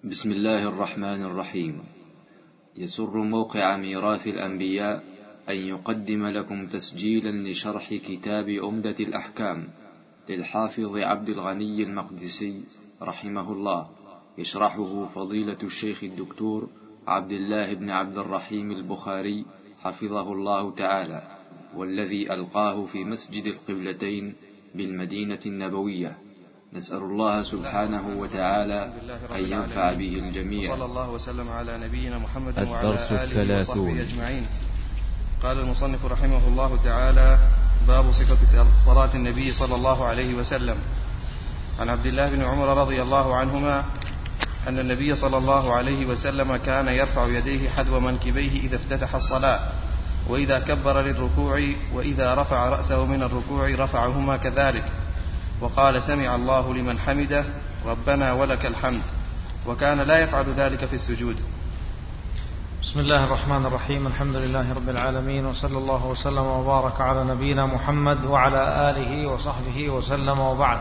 بسم الله الرحمن الرحيم. يسر موقع ميراث الأنبياء أن يقدم لكم تسجيلا لشرح كتاب عمدة الأحكام للحافظ عبد الغني المقدسي رحمه الله، يشرحه فضيلة الشيخ الدكتور عبد الله بن عبد الرحيم البخاري حفظه الله تعالى، والذي ألقاه في مسجد القبلتين بالمدينة النبوية. نسأل الله سبحانه وتعالى أن ينفع به الجميع. صلى الله وسلم على نبينا محمد وعلى آله وصحبه أجمعين. قال المصنف رحمه الله تعالى: باب صفة صلاة النبي صلى الله عليه وسلم. عن عبد الله بن عمر رضي الله عنهما أن النبي صلى الله عليه وسلم كان يرفع يديه حذو منكبيه إذا افتتح الصلاة، وإذا كبر للركوع، وإذا رفع رأسه من الركوع رفعهما كذلك، وقال: سمع الله لمن حمده، ربنا ولك الحمد. وكان لا يفعل ذلك في السجود. بسم الله الرحمن الرحيم. الحمد لله رب العالمين، وصلى الله وسلم وبارك على نبينا محمد وعلى آله وصحبه وسلم، وبعد.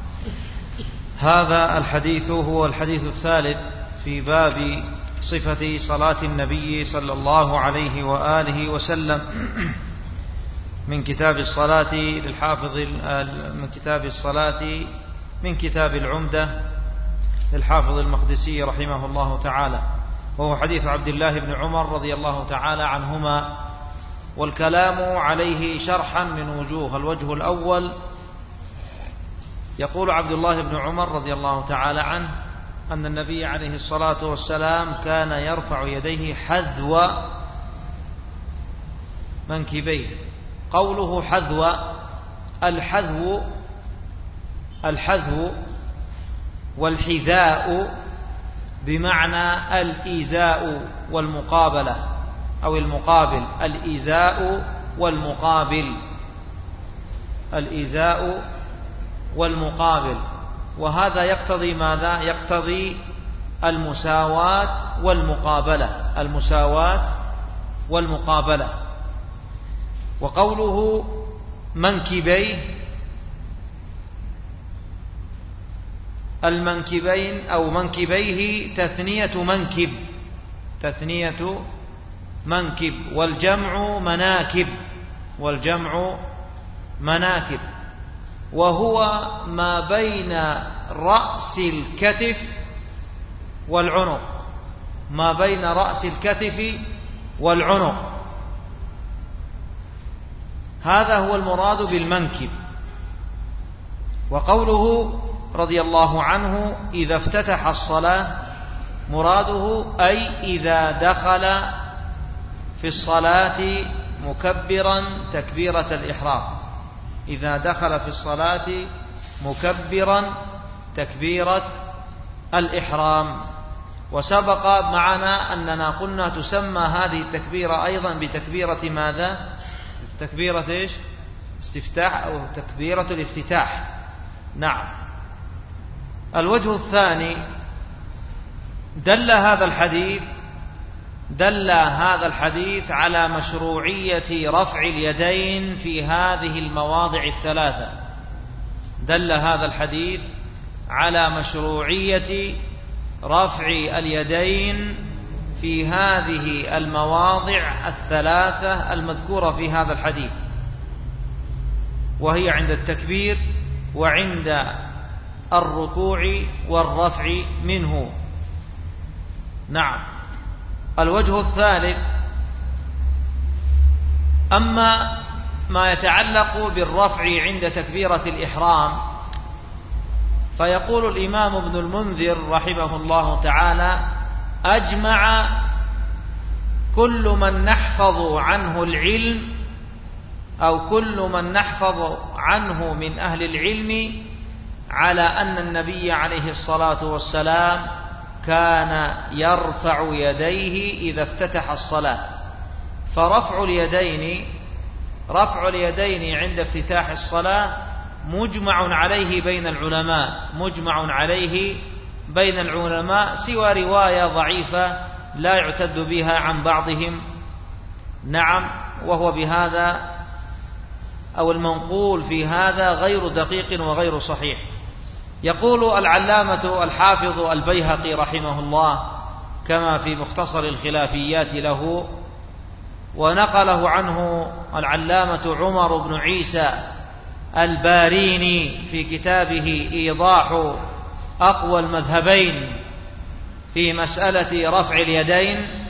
هذا الحديث هو الحديث الثالث في باب صفة صلاة النبي صلى الله عليه وآله وسلم من كتاب الصلاة للحافظ من كتاب العمدة للحافظ المقدسي رحمه الله تعالى، وهو حديث عبد الله بن عمر رضي الله تعالى عنهما. والكلام عليه شرحا من وجوه. الوجه الأول: يقول عبد الله بن عمر رضي الله تعالى عنه أن النبي عليه الصلاة والسلام كان يرفع يديه حذو منكبيه. قوله حذو، الحذو والحذاء بمعنى الإيذاء والمقابلة، أو المقابل. الإيذاء والمقابل. وهذا يقتضي ماذا؟ يقتضي المساواة والمقابلة. وقوله منكبيه، المنكبين أو منكبيه تثنية منكب، والجمع مناكب، وهو ما بين رأس الكتف والعنق، هذا هو المراد بالمنكب. وقوله رضي الله عنه إذا افتتح الصلاة، مراده أي إذا دخل في الصلاة مكبرا تكبيرة الإحرام، إذا دخل في الصلاة مكبرا تكبيرة الإحرام. وسبق معنا أننا قلنا تسمى هذه التكبيرة أيضا بتكبيرة ماذا؟ تكبيرة إيش؟ استفتاح أو تكبيرة الافتتاح. نعم. الوجه الثاني: دل هذا الحديث على مشروعية رفع اليدين في هذه المواضع الثلاثة. دل هذا الحديث على مشروعية رفع اليدين في هذه المواضع الثلاثة المذكورة في هذا الحديث، وهي عند التكبير وعند الركوع والرفع منه. نعم. الوجه الثالث: أما ما يتعلق بالرفع عند تكبيرة الإحرام، فيقول الإمام ابن المنذر رحمه الله تعالى: أجمع كل من نحفظ عنه العلم، أو كل من نحفظ عنه من أهل العلم، على أن النبي عليه الصلاة والسلام كان يرفع يديه إذا افتتح الصلاة. فرفع اليدين عند افتتاح الصلاة مجمع عليه بين العلماء، سوى رواية ضعيفة لا يعتد بها عن بعضهم. نعم. وهو بهذا أو المنقول في هذا غير دقيق وغير صحيح. يقول العلامة الحافظ البيهقي رحمه الله كما في مختصر الخلافيات له، ونقله عنه العلامة عمر بن عيسى الباريني في كتابه إيضاح أقوى المذهبين في مسألة رفع اليدين.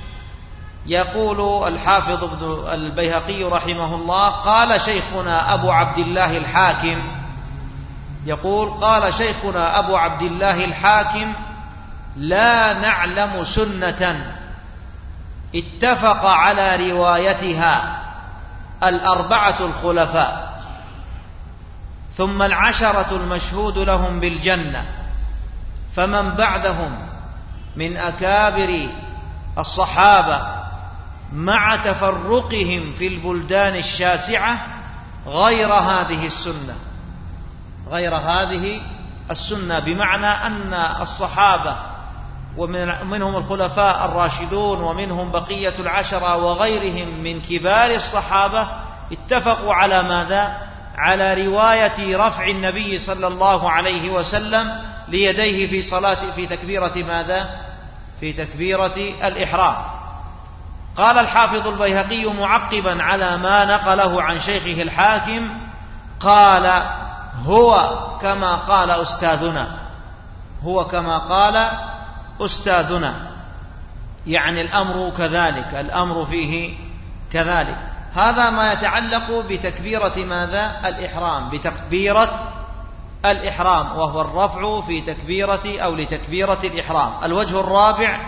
يقول الحافظ ابن البيهقي رحمه الله: قال شيخنا أبو عبد الله الحاكم، يقول: قال شيخنا أبو عبد الله الحاكم: لا نعلم سنة اتفق على روايتها الأربعة الخلفاء ثم العشرة المشهود لهم بالجنة فمن بعدهم من أكابر الصحابة مع تفرقهم في البلدان الشاسعة غير هذه السنة، غير هذه السنة، بمعنى أن الصحابة ومنهم الخلفاء الراشدون ومنهم بقية العشرة وغيرهم من كبار الصحابة اتفقوا على ماذا؟ على رواية رفع النبي صلى الله عليه وسلم ليديه في صلاة في تكبيرة ماذا؟ في تكبيرة الإحرام. قال الحافظ البيهقي معقبا على ما نقله عن شيخه الحاكم: قال: هو كما قال أستاذنا، هو كما قال أستاذنا، يعني الأمر كذلك، الأمر فيه كذلك. هذا ما يتعلق بتكبيرة ماذا؟ الإحرام، بتكبيرة الإحرام، وهو الرفع في تكبيرة أو لتكبيرة الإحرام. الوجه الرابع: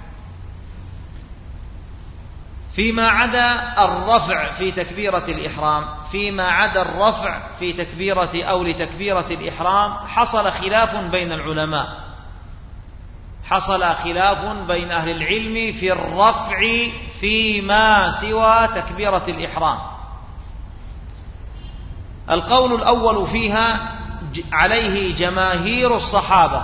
فيما عدا الرفع في تكبيرة الإحرام، فيما عدا الرفع في تكبيرة أو لتكبيرة الإحرام حصل خلاف بين العلماء، حصل خلاف بين أهل العلم في الرفع فيما سوى تكبيرة الإحرام. القول الأول فيها عليه جماهير الصحابة،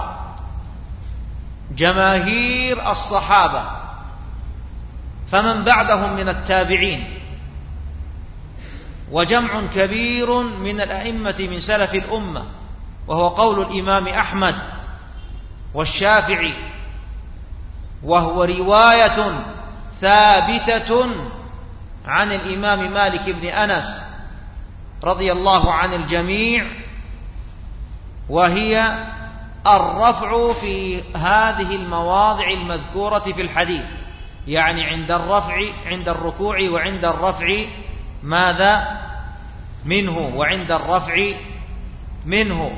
جماهير الصحابة، فمن بعدهم من التابعين، وجمع كبير من الأئمة من سلف الأمة، وهو قول الإمام أحمد والشافعي، وهو رواية ثابتة عن الإمام مالك بن أنس رضي الله عن الجميع، وهي الرفع في هذه المواضع المذكورة في الحديث، يعني عند الرفع، عند الركوع وعند الرفع ماذا منه، وعند الرفع منه.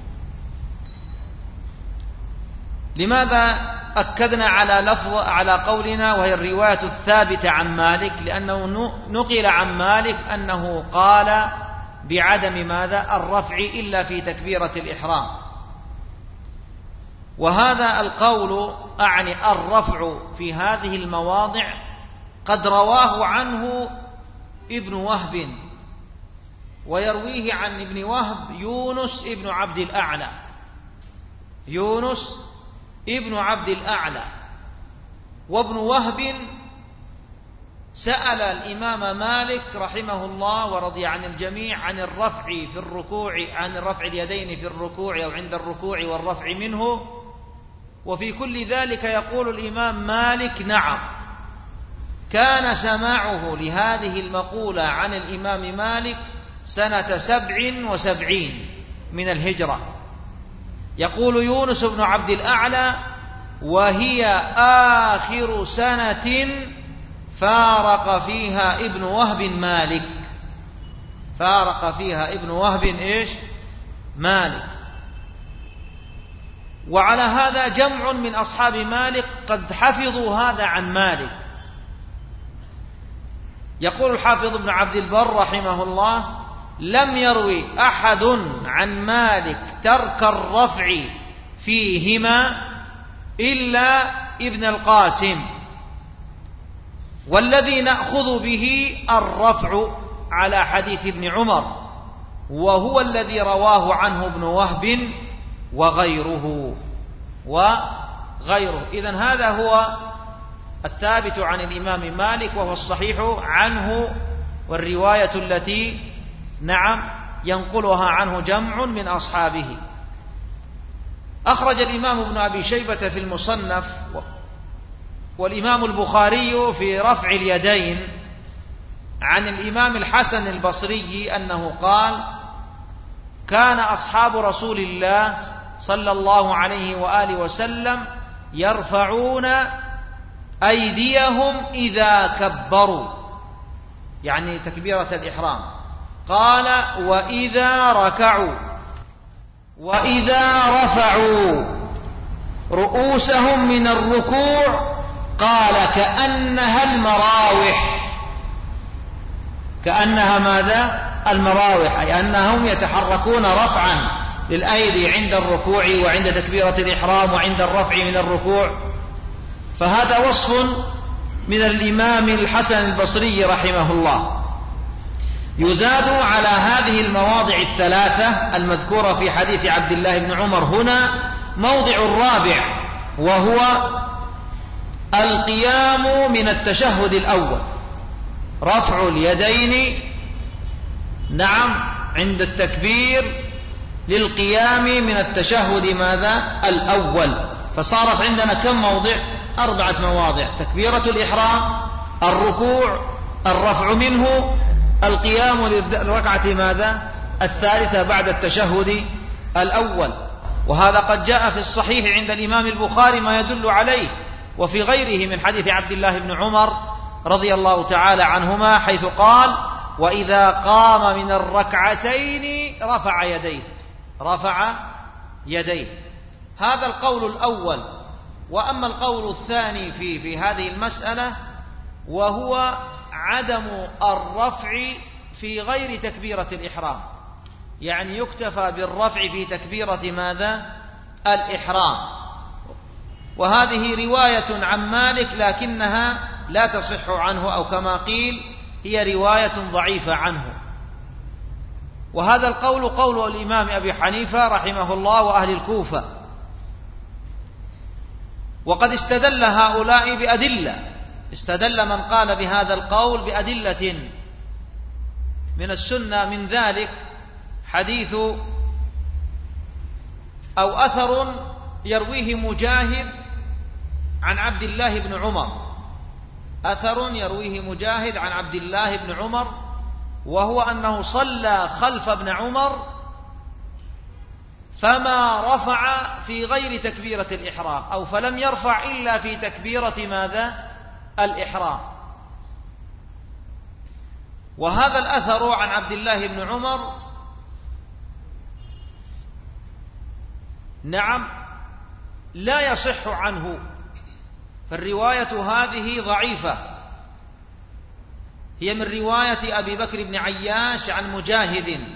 لماذا أكدنا على قولنا وهي الرواية الثابتة عن مالك؟ لأنه نقل عن مالك أنه قال بعدم ماذا؟ الرفع إلا في تكبيرة الإحرام. وهذا القول أعني الرفع في هذه المواضع قد رواه عنه ابن وهب، ويرويه عن ابن وهب يونس ابن عبد الأعلى، يونس ابن عبد الأعلى. وابن وهب سأل الإمام مالك رحمه الله ورضي عن الجميع عن الرفع في الركوع، عن رفع اليدين في الركوع أو عند الركوع والرفع منه، وفي كل ذلك يقول الإمام مالك: نعم. كان سماعه لهذه المقولة عن الإمام مالك سنة 77 من الهجرة. يقول يونس بن عبد الأعلى: وهي آخر سنة فارق فيها ابن وهب مالك، فارق فيها ابن وهب إيش؟ مالك. وعلى هذا جمع من أصحاب مالك قد حفظوا هذا عن مالك. يقول الحافظ ابن عبد البر رحمه الله: لم يروي أحد عن مالك ترك الرفع فيهما إلا ابن القاسم، والذي نأخذ به الرفع على حديث ابن عمر، وهو الذي رواه عنه ابن وهب وغيره. إذن هذا هو الثابت عن الإمام مالك، وهو الصحيح عنه، والرواية التي نعم ينقلها عنه جمع من أصحابه. أخرج الإمام ابن أبي شيبة في المصنف والإمام البخاري في رفع اليدين عن الإمام الحسن البصري أنه قال: كان أصحاب رسول الله صلى الله عليه وآله وسلم يرفعون أيديهم إذا كبروا، يعني تكبيرة الإحرام. قال: وإذا ركعوا، وإذا رفعوا رؤوسهم من الركوع قال: كأنها المراوح. كأنها ماذا؟ المراوح، أي أنهم يتحركون رفعا للأيدي عند الركوع وعند تكبيرة الإحرام وعند الرفع من الركوع. فهذا وصف من الإمام الحسن البصري رحمه الله. يزاد على هذه المواضع الثلاثة المذكورة في حديث عبد الله بن عمر هنا موضع الرابع، وهو القيام من التشهد الأول، رفع اليدين عند التكبير للقيام من التشهد ماذا؟ الأول. فصارت عندنا كم موضع؟ 4 مواضع: تكبيرة الإحرام، الركوع، الرفع منه، القيام للركعة ماذا؟ الثالثة بعد التشهد الأول. وهذا قد جاء في الصحيح عند الإمام البخاري ما يدل عليه، وفي غيره من حديث عبد الله بن عمر رضي الله تعالى عنهما، حيث قال: وإذا قام من الركعتين رفع يديه. رفع يديه. هذا القول الأول. وأما القول الثاني في هذه المسألة وهو عدم الرفع في غير تكبيرة الإحرام، يعني يكتفى بالرفع في تكبيرة ماذا؟ الإحرام. وهذه رواية عن مالك لكنها لا تصح عنه، أو كما قيل هي رواية ضعيفة عنه. وهذا القول قول الإمام أبي حنيفة رحمه الله وأهل الكوفة. وقد استدل هؤلاء بأدلة، استدل من قال بهذا القول بأدلة من السنة، من ذلك حديث أو أثر يرويه مجاهد عن عبد الله بن عمر، أثر يرويه مجاهد عن عبد الله بن عمر، وهو أنه صلى خلف ابن عمر فما رفع في غير تكبيرة الإحرام، أو فلم يرفع إلا في تكبيرة ماذا؟ الإحرام. وهذا الأثر عن عبد الله بن عمر لا يصح عنه، فالرواية هذه ضعيفة، هي من رواية أبي بكر بن عياش عن مجاهد،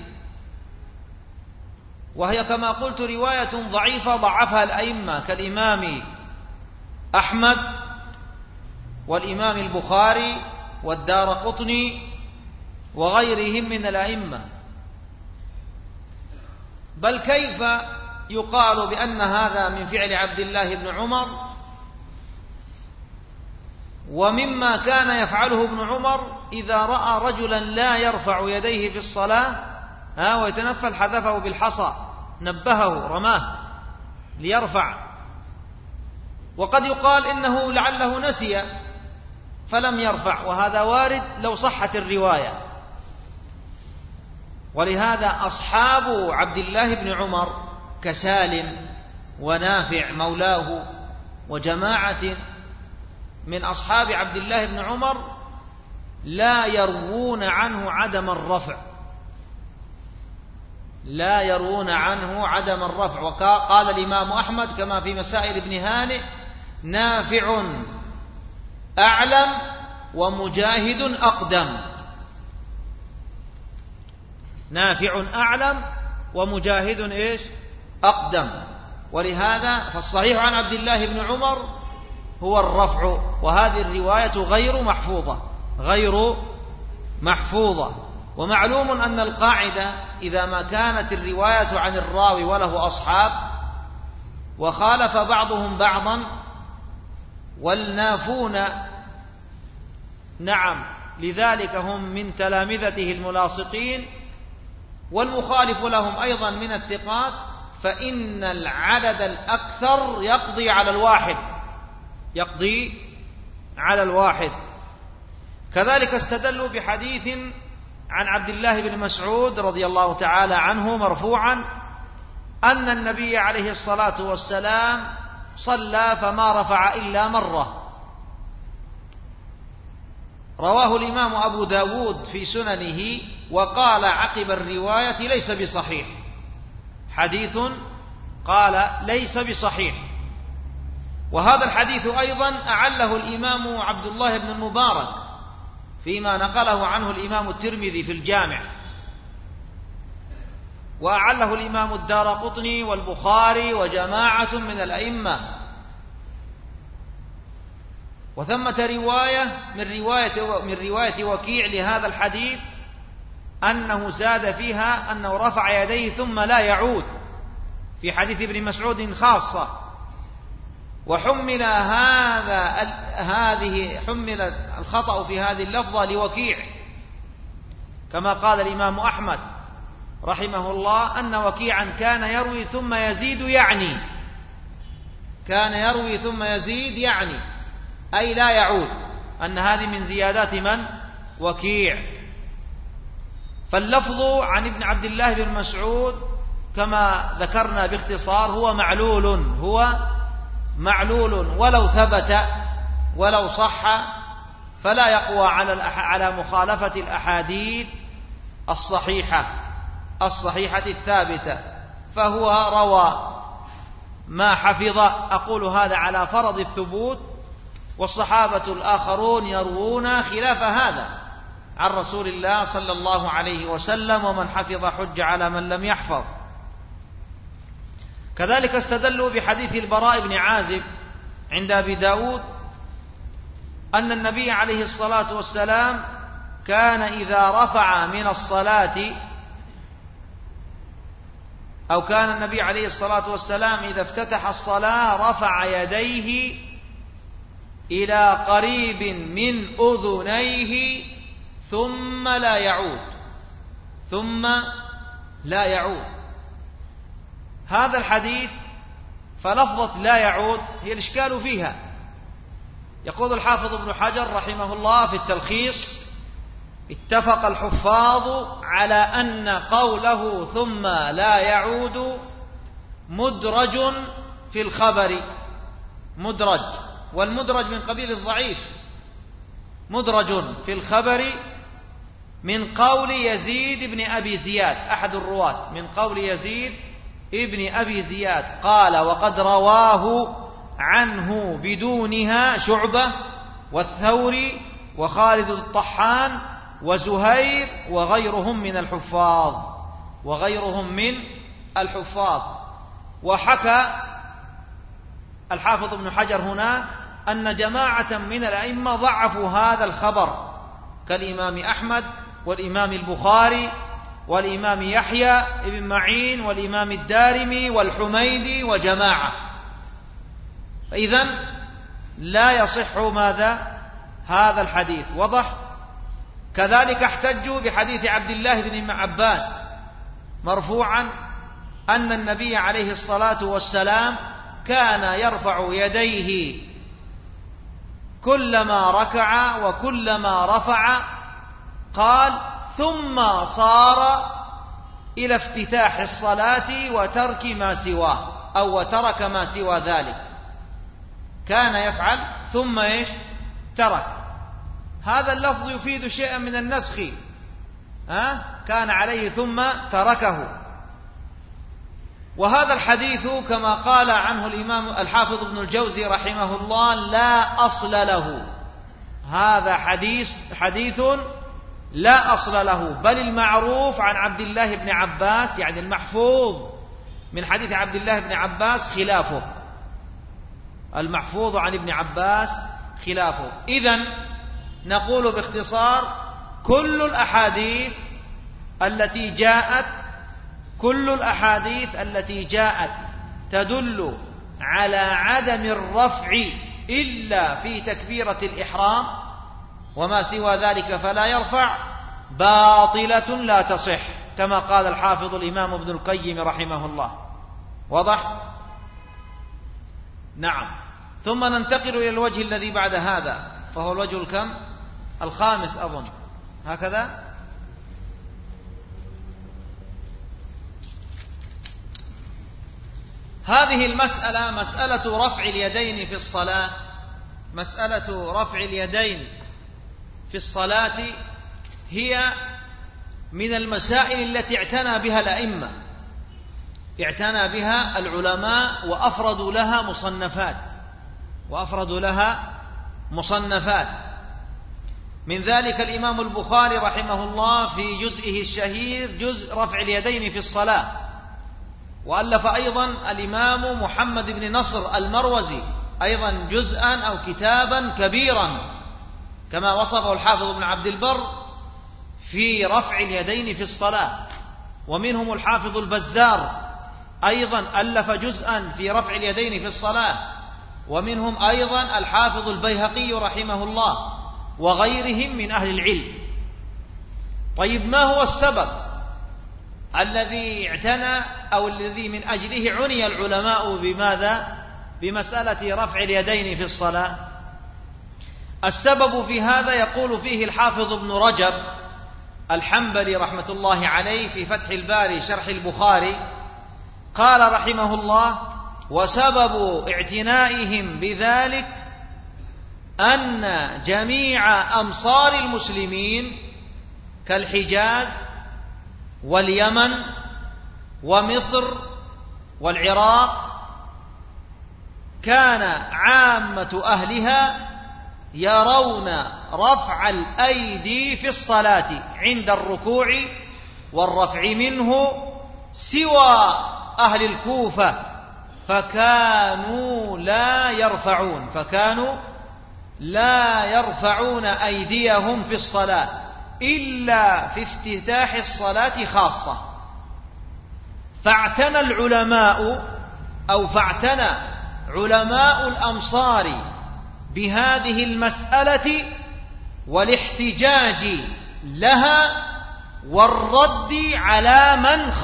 وهي كما قلت رواية ضعيفة ضعفها الأئمة كالإمام أحمد والإمام البخاري والدارقطني وغيرهم من الأئمة. بل كيف يقال بأن هذا من فعل عبد الله بن عمر، ومما كان يفعله ابن عمر إذا رأى رجلا لا يرفع يديه في الصلاة ويتنفل حذفه بالحصى، نبهه رماه ليرفع. وقد يقال إنه لعله نسي فلم يرفع، وهذا وارد لو صحت الرواية. ولهذا أصحاب عبد الله بن عمر كسالم ونافع مولاه وجماعة من أصحاب عبد الله بن عمر لا يروون عنه عدم الرفع، لا يروون عنه عدم الرفع. وقال الإمام أحمد كما في مسائل ابن هانئ: نافع أعلم ومجاهد أقدم. نافع أعلم ومجاهد أقدم. ولهذا فالصحيح عن عبد الله بن عمر هو الرفع، وهذه الرواية غير محفوظة. ومعلوم أن القاعدة إذا ما كانت الرواية عن الراوي وله أصحاب وخالف بعضهم بعضا والنافون لذلك هم من تلامذته الملاصقين، والمخالف لهم أيضا من الثقات، فإن العدد الأكثر يقضي على الواحد. كذلك استدلوا بحديث عن عبد الله بن مسعود رضي الله تعالى عنه مرفوعا أن النبي عليه الصلاة والسلام صلى فما رفع إلا مرة. رواه الإمام أبو داود في سننه وقال عقب الرواية ليس بصحيح، حديث قال ليس بصحيح. وهذا الحديث أيضا أعله الإمام عبد الله بن المبارك فيما نقله عنه الإمام الترمذي في الجامع، وأعله الإمام الدارقطني والبخاري وجماعة من الأئمة. وثمة رواية من رواية وكيع لهذا الحديث أنه زاد فيها أنه رفع يديه ثم لا يعود، في حديث ابن مسعود خاصة. وحمل حمل الخطأ في هذه اللفظة لوكيع، كما قال الإمام أحمد رحمه الله أن وكيعا كان يروي ثم يزيد يعني أي لا يعود، أن هذه من زيادات من؟ وكيع. فاللفظ عن ابن عبد الله بن مسعود كما ذكرنا باختصار هو معلول ولو ثبت ولو صح فلا يقوى على مخالفة الأحاديث الصحيحة الثابتة، فهو روى ما حفظ. أقول هذا على فرض الثبوت، والصحابة الآخرون يروون خلاف هذا عن رسول الله صلى الله عليه وسلم، ومن حفظ حج على من لم يحفظ. كذلك استدلوا بحديث البراء بن عازب عند أبي داود أن النبي عليه الصلاة والسلام كان إذا رفع من الصلاة، أو كان النبي عليه الصلاة والسلام إذا افتتح الصلاة رفع يديه إلى قريب من أذنيه ثم لا يعود. هذا الحديث فلفظة لا يعود هي الإشكال فيها. يقول الحافظ ابن حجر رحمه الله في التلخيص: اتفق الحفاظ على أن قوله ثم لا يعود مدرج في الخبر، والمدرج من قبيل الضعيف، مدرج في الخبر من قول يزيد بن أبي زياد أحد الرواة، من قول يزيد ابن أبي زياد قال: وقد رواه عنه بدونها شعبة والثوري وخالد الطحان وزهير وغيرهم من الحفاظ. وحكى الحافظ ابن حجر هنا أن جماعة من الأئمة ضعفوا هذا الخبر كالإمام أحمد والإمام البخاري والإمام يحيى بن معين والإمام الدارمي والحميدي وجماعة، فإذن لا يصح هذا الحديث. وضح. كذلك احتجوا بحديث عبد الله بن عباس مرفوعا أن النبي عليه الصلاة والسلام كان يرفع يديه كلما ركع وكلما رفع، قال: ثم صار إلى افتتاح الصلاة وترك ما سوى ذلك. كان يفعل ثم ترك. هذا اللفظ يفيد شيئا من النسخ، كان عليه ثم تركه. وهذا الحديث كما قال عنه الإمام الحافظ ابن الجوزي رحمه الله لا أصل له. هذا حديث لا أصل له، بل المعروف عن عبد الله بن عباس، يعني المحفوظ من حديث عبد الله بن عباس خلافه، المحفوظ عن ابن عباس خلافه. إذن نقول باختصار: كل الأحاديث التي جاءت تدل على عدم الرفع إلا في تكبيرة الإحرام، وما سوى ذلك فلا يرفع، باطلة لا تصح، كما قال الحافظ الإمام ابن القيم رحمه الله. واضح؟ نعم. ثم ننتقل إلى الوجه الذي بعد هذا، فهو الوجه الكم؟ الخامس أظن، هكذا. هذه المسألة مسألة رفع اليدين في الصلاة، مسألة رفع اليدين في الصلاة هي من المسائل التي اعتنى بها الأئمة، اعتنى بها العلماء وأفردوا لها مصنفات. من ذلك الإمام البخاري رحمه الله في جزئه الشهير جزء رفع اليدين في الصلاة، وألف أيضا الإمام محمد بن نصر المروزي أيضا جزءا أو كتابا كبيرا كما وصفه الحافظ ابن عبد البر في رفع اليدين في الصلاة. ومنهم الحافظ البزار أيضا ألف جزءا في رفع اليدين في الصلاة، ومنهم أيضا الحافظ البيهقي رحمه الله وغيرهم من أهل العلم. طيب، ما هو السبب الذي اعتنى أو الذي من أجله عني العلماء بماذا؟ بمسألة رفع اليدين في الصلاة. السبب في هذا يقول فيه الحافظ ابن رجب الحنبلي رحمة الله عليه في فتح الباري شرح البخاري، قال رحمه الله: وسبب اعتنائهم بذلك أن جميع أمصار المسلمين كالحجاز واليمن ومصر والعراق كان عامة أهلها يرون رفع الأيدي في الصلاة عند الركوع والرفع منه سوى أهل الكوفة، فكانوا لا يرفعون أيديهم في الصلاة إلا في افتتاح الصلاة خاصة. فاعتنى علماء الأمصار بهذه المسألة والاحتجاج لها والرد على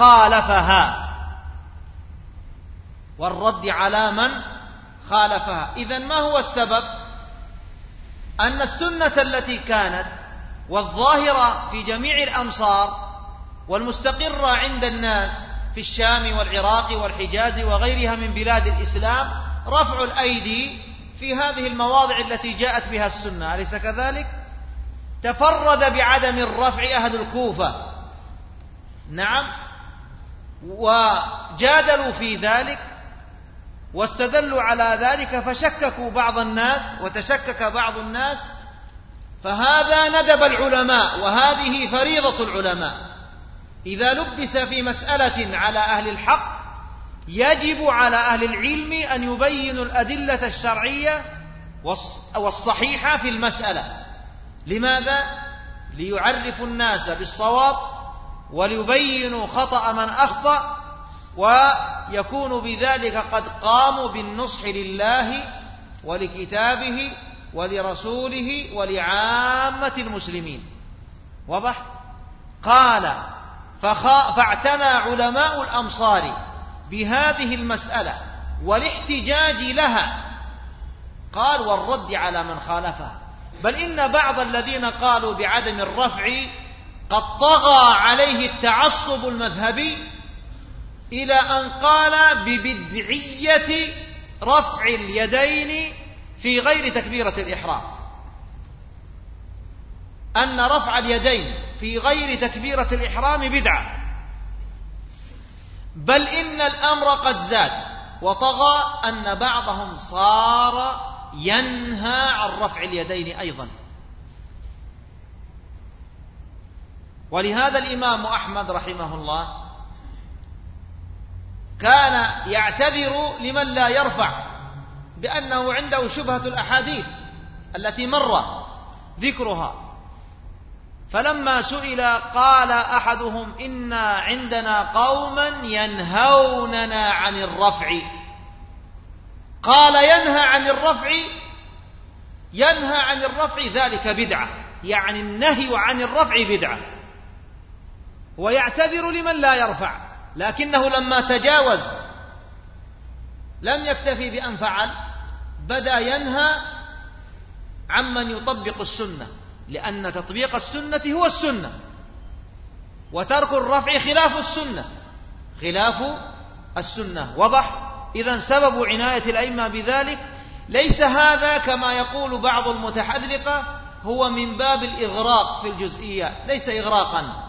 من خالفها. إذن ما هو السبب؟ أن السنة التي كانت والظاهرة في جميع الأمصار والمستقرة عند الناس في الشام والعراق والحجاز وغيرها من بلاد الإسلام رفع الأيدي في هذه المواضع التي جاءت بها السنة، أليس كذلك؟ تفرد بعدم الرفع أهل الكوفة، نعم، وجادلوا في ذلك واستدلوا على ذلك فشككوا بعض الناس وتشكك بعض الناس، فهذا ندب العلماء وهذه فريضة العلماء. إذا لبس في مسألة على أهل الحق يجب على أهل العلم أن يبينوا الأدلة الشرعية والصحيحة في المسألة. لماذا؟ ليعرفوا الناس بالصواب وليبينوا خطأ من أخطأ، ويكون بذلك قد قاموا بالنصح لله ولكتابه ولرسوله ولعامة المسلمين. واضح؟ قال: فاعتنى علماء الأمصار بهذه المسألة والاحتجاج لها، قال: والرد على من خالفها. بل إن بعض الذين قالوا بعدم الرفع قد طغى عليه التعصب المذهبي إلى أن قال ببدعية رفع اليدين في غير تكبيرة الإحرام، أن رفع اليدين في غير تكبيرة الإحرام بدعة. بل إن الأمر قد زاد وطغى أن بعضهم صار ينهى عن رفع اليدين أيضا. ولهذا الإمام أحمد رحمه الله كان يعتذر لمن لا يرفع بأنه عنده شبهة الأحاديث التي مر ذكرها، فلما سئل قال أحدهم: إن عندنا قوما ينهوننا عن الرفع. قال: ينهى عن الرفع ذلك بدعة، يعني النهي عن الرفع بدعة، ويعتذر لمن لا يرفع. لكنه لما تجاوز لم يكتفي بأن فعل، بدأ ينهى عمن يطبق السنة، لأن تطبيق السنة هو السنة، وترك الرفع خلاف السنة، خلاف السنة. وضح؟ إذن سبب عناية الأئمة بذلك ليس هذا كما يقول بعض المتحذلقة هو من باب الإغراق في الجزئيات، ليس إغراقا،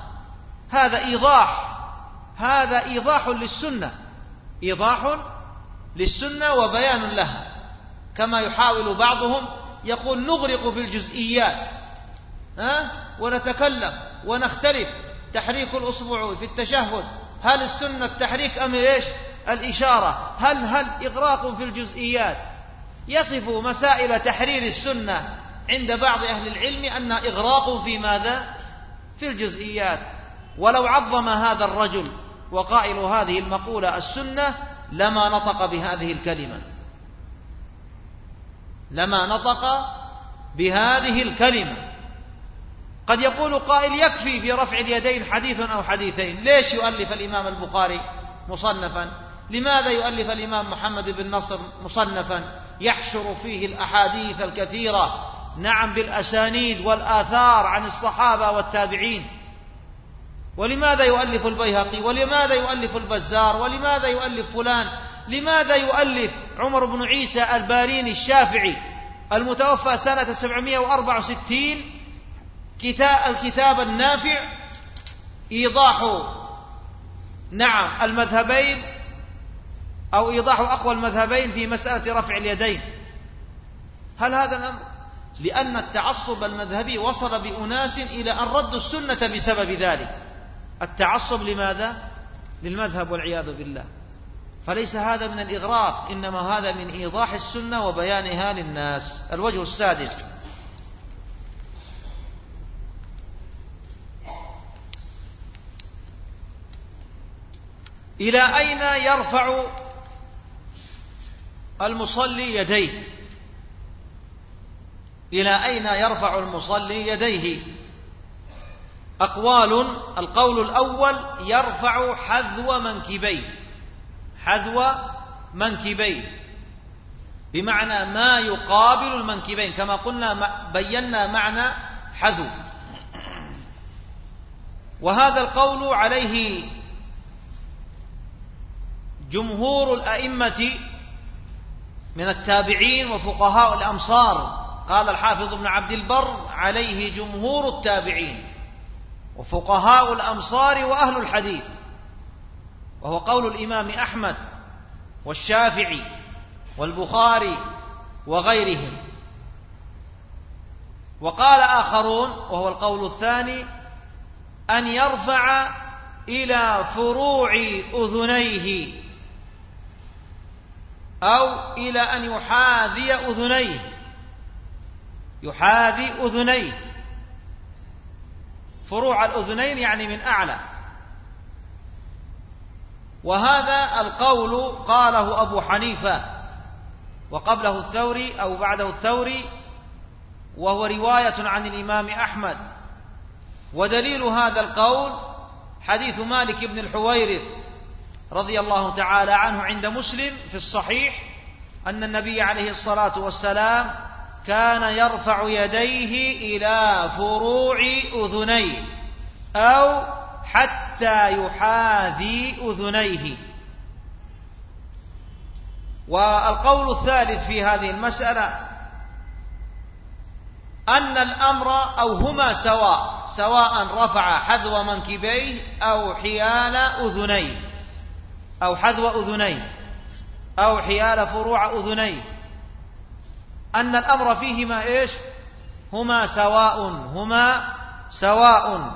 هذا إيضاح للسنة، إيضاح للسنة وبيان لها، كما يحاول بعضهم يقول نغرق في الجزئيات ونتكلم ونختلف. تحريك الأصبع في التشهد، هل السنة التحريك أم إيش الإشارة؟ هل إغراق في الجزئيات؟ يصف مسائل تحرير السنة عند بعض أهل العلم أن إغراق في ماذا؟ في الجزئيات. ولو عظم هذا الرجل وقائل هذه المقولة السنة لما نطق بهذه الكلمة، لما نطق بهذه الكلمة. قد يقول قائل يكفي في رفع اليدين حديث أو حديثين، ليش يؤلف الإمام البخاري مصنفا؟ لماذا يؤلف الإمام محمد بن نصر مصنفا يحشر فيه الأحاديث الكثيرة، نعم بالأسانيد والآثار عن الصحابة والتابعين؟ ولماذا يؤلف البيهقي؟ ولماذا يؤلف البزار؟ ولماذا يؤلف فلان؟ لماذا يؤلف عمر بن عيسى الباريني الشافعي المتوفى سنة 764 الكتاب النافع إيضاح نعم المذهبين أو إيضاح أقوى المذهبين في مسألة رفع اليدين؟ هل هذا الأمر؟ لأن التعصب المذهبي وصل بأناس إلى أن ردوا السنة بسبب ذلك. التعصب لماذا؟ للمذهب والعياذ بالله. فليس هذا من الإغراق، إنما هذا من إيضاح السنة وبيانها للناس. الوجه السادس: إلى أين يرفع المصلي يديه؟ إلى أين يرفع المصلي يديه؟ أقوال. القول الأول: يرفع حذو منكبيه، حذو منكبيه بمعنى ما يقابل المنكبين، كما قلنا بينا معنى حذو. وهذا القول عليه جمهور الأئمة من التابعين وفقهاء الأمصار. قال الحافظ ابن عبد البر: عليه جمهور التابعين وفقهاء الأمصار وأهل الحديث، وهو قول الإمام أحمد والشافعي والبخاري وغيرهم. وقال آخرون، وهو القول الثاني: أن يرفع إلى فروع أذنيه أو إلى أن يحاذي أذنيه، يحاذي أذنيه، فروع الأذنين يعني من أعلى. وهذا القول قاله أبو حنيفة وقبله الثوري أو بعده الثوري، وهو رواية عن الإمام أحمد. ودليل هذا القول حديث مالك بن الحويرث رضي الله تعالى عنه عند مسلم في الصحيح أن النبي عليه الصلاة والسلام كان يرفع يديه إلى فروع أذنيه أو حتى يحاذي أذنيه. والقول الثالث في هذه المسألة أن الأمر أو هما سواء رفع حذو منكبيه أو حيال أذنيه أو حذو أذنيه أو حيال فروع أذنيه، أن الأمر فيهما إيش؟ هما سواء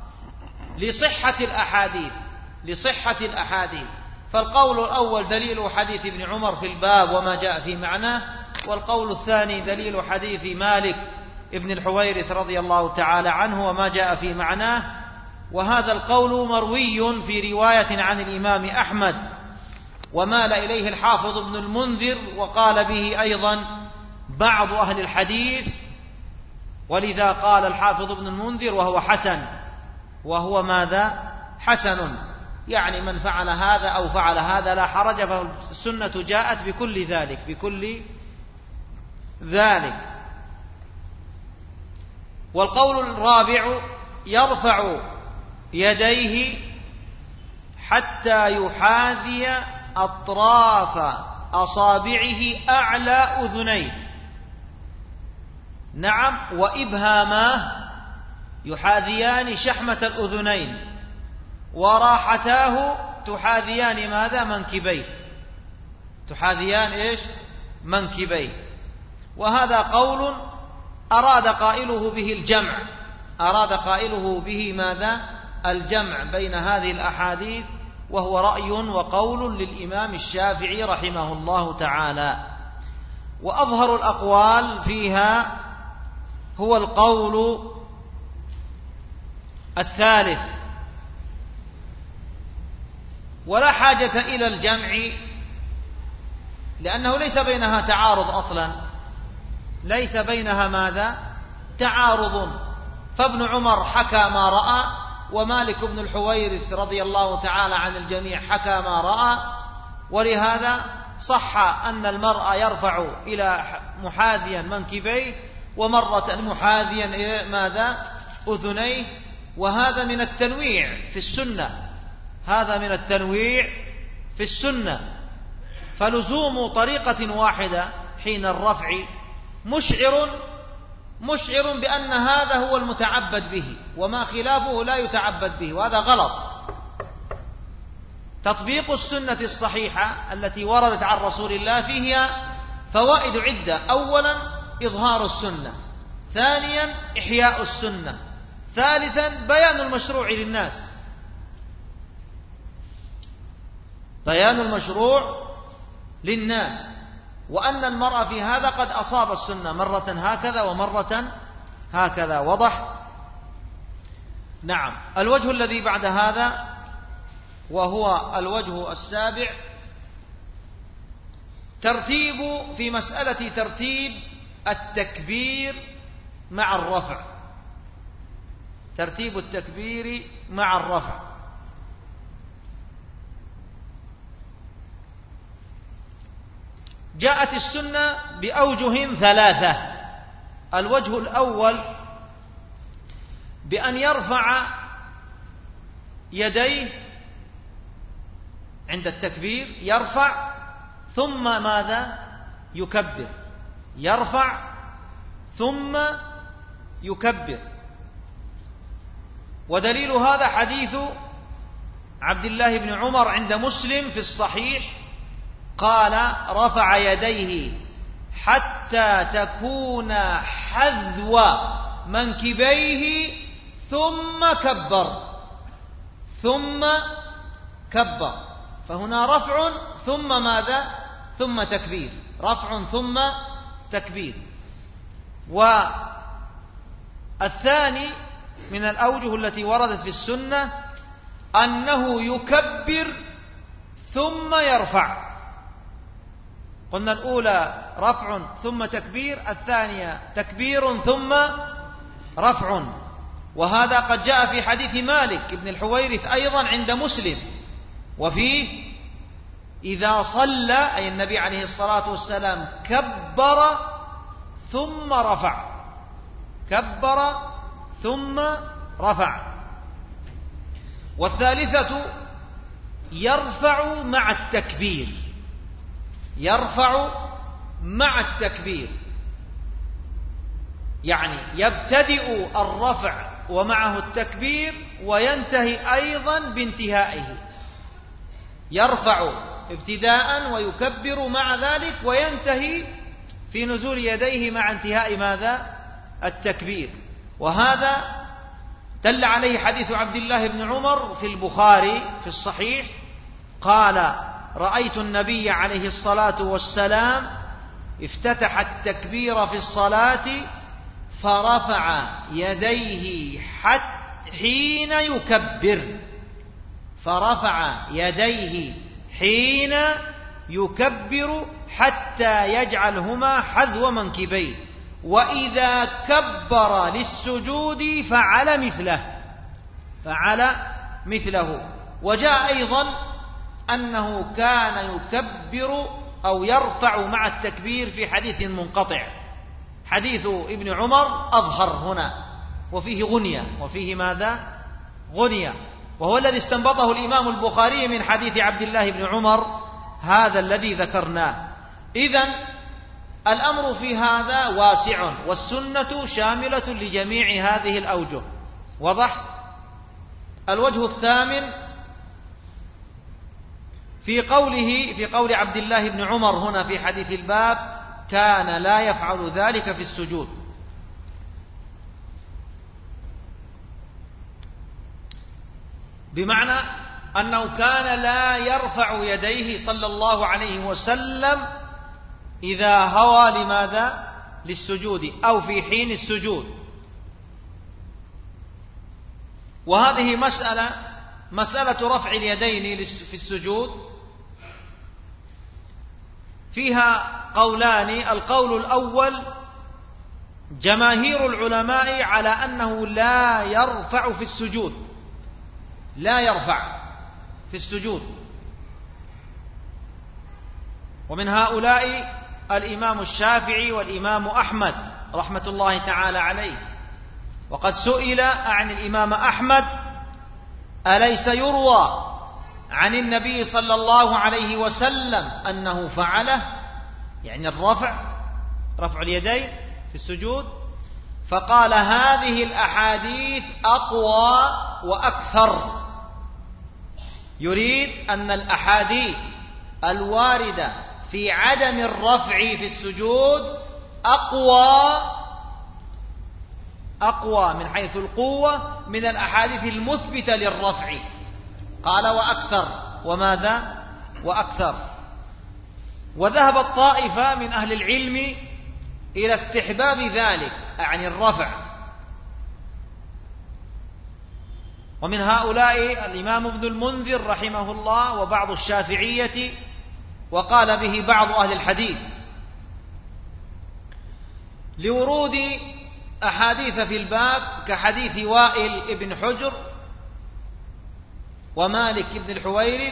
لصحة الأحاديث. فالقول الأول دليل حديث ابن عمر في الباب وما جاء في معناه، والقول الثاني دليل حديث مالك ابن الحويرث رضي الله تعالى عنه وما جاء في معناه. وهذا القول مروي في رواية عن الإمام أحمد، ومال إليه الحافظ ابن المنذر، وقال به أيضا بعض أهل الحديث، ولذا قال الحافظ ابن المنذر وهو حسن، وهو ماذا؟ حسن. يعني من فعل هذا أو فعل هذا لا حرج، فالسنة جاءت بكل ذلك. والقول الرابع: يرفع يديه حتى يحاذي أطراف أصابعه أعلى أذنيه. نعم، وإبهاماه يحاذيان شحمة الأذنين، وراحتاه تحاذيان ماذا؟ منكبيه، تحاذيان إيش؟ منكبيه. وهذا قول أراد قائله به الجمع، أراد قائله به ماذا؟ الجمع بين هذه الأحاديث، وهو رأي وقول للإمام الشافعي رحمه الله تعالى. وأظهر الأقوال فيها هو القول الثالث، ولا حاجة إلى الجمع لأنه ليس بينها تعارض أصلا، ليس بينها ماذا؟ تعارض. فابن عمر حكى ما رأى، ومالك بن الحويرث رضي الله تعالى عن الجميع حكى ما رأى، ولهذا صح أن المرء يرفع إلى محاذيا منكبيه، ومرة محاذيا إلى ماذا؟ أذنيه. وهذا من التنويع في السنة، هذا من التنويع في السنة. فلزوم طريقة واحدة حين الرفع مشعر بأن هذا هو المتعبد به، وما خلافه لا يتعبد به، وهذا غلط. تطبيق السنة الصحيحة التي وردت عن رسول الله فيها فوائد عدة: أولا إظهار السنة، ثانيا إحياء السنة، ثالثا بيان المشروع للناس، بيان المشروع للناس، وأن المرء في هذا قد أصاب السنة مرة هكذا ومرة هكذا. وضح؟ نعم. الوجه الذي بعد هذا وهو الوجه السابع: في مسألة ترتيب التكبير مع الرفع، ترتيب التكبير مع الرفع. جاءت السنة بأوجه ثلاثة. الوجه الأول بأن يرفع يديه عند التكبير، يرفع ثم ماذا؟ يكبر، يرفع ثم يكبر. ودليل هذا حديث عبد الله بن عمر عند مسلم في الصحيح، قال: رفع يديه حتى تكون حذو منكبيه ثم كبر. فهنا رفع ثم ماذا؟ ثم تكبير، رفع ثم تكبير. والثاني من الأوجه التي وردت في السنة أنه يكبر ثم يرفع. قلنا الأولى رفع ثم تكبير، الثانية تكبير ثم رفع. وهذا قد جاء في حديث مالك بن الحويرث أيضا عند مسلم، وفيه: إذا صلى، أي النبي عليه الصلاة والسلام، كبر ثم رفع، كبر ثم رفع. والثالثة يرفع مع التكبير، يرفع مع التكبير، يعني يبتدئ الرفع ومعه التكبير، وينتهي أيضا بانتهائه، يرفع ابتداء ويكبر مع ذلك، وينتهي في نزول يديه مع انتهاء ماذا؟ التكبير. وهذا دل عليه حديث عبد الله بن عمر في البخاري في الصحيح، قال: رأيت النبي عليه الصلاة والسلام افتتح التكبير في الصلاة فرفع يديه حين يكبر، فرفع يديه حين يكبر حتى يجعلهما حذو منكبيه، وإذا كبر للسجود فعل مثله، وجاء أيضا أنه كان يكبر أو يرفع مع التكبير في حديث منقطع. حديث ابن عمر أظهر هنا وفيه غنية، وفيه ماذا؟ غنية، وهو الذي استنبطه الإمام البخاري من حديث عبد الله بن عمر هذا الذي ذكرناه. إذن الأمر في هذا واسع، والسنة شاملة لجميع هذه الأوجه. وضح؟ الوجه الثامن في قول عبد الله بن عمر هنا في حديث الباب: كان لا يفعل ذلك في السجود. بمعنى أنه كان لا يرفع يديه صلى الله عليه وسلم إذا هوى لماذا؟ للسجود أو في حين السجود. وهذه مسألة رفع اليدين في السجود فيها قولان. القول الأول جماهير العلماء على أنه لا يرفع في السجود، لا يرفع في السجود، ومن هؤلاء الإمام الشافعي والإمام أحمد رحمة الله تعالى عليه. وقد سئل عن الإمام أحمد: أليس يروى عن النبي صلى الله عليه وسلم أنه فعله، يعني رفع اليدين في السجود؟ فقال: هذه الأحاديث أقوى وأكثر. يريد أن الأحاديث الواردة في عدم الرفع في السجود أقوى من حيث القوة من الأحاديث المثبتة للرفع. قال: وأكثر. وماذا؟ وأكثر. وذهب الطائفة من أهل العلم إلى استحباب ذلك عن الرفع، ومن هؤلاء الإمام ابن المنذر رحمه الله وبعض الشافعية، وقال به بعض أهل الحديث، لورود أحاديث في الباب كحديث وائل بن حجر ومالك بن الحويرث.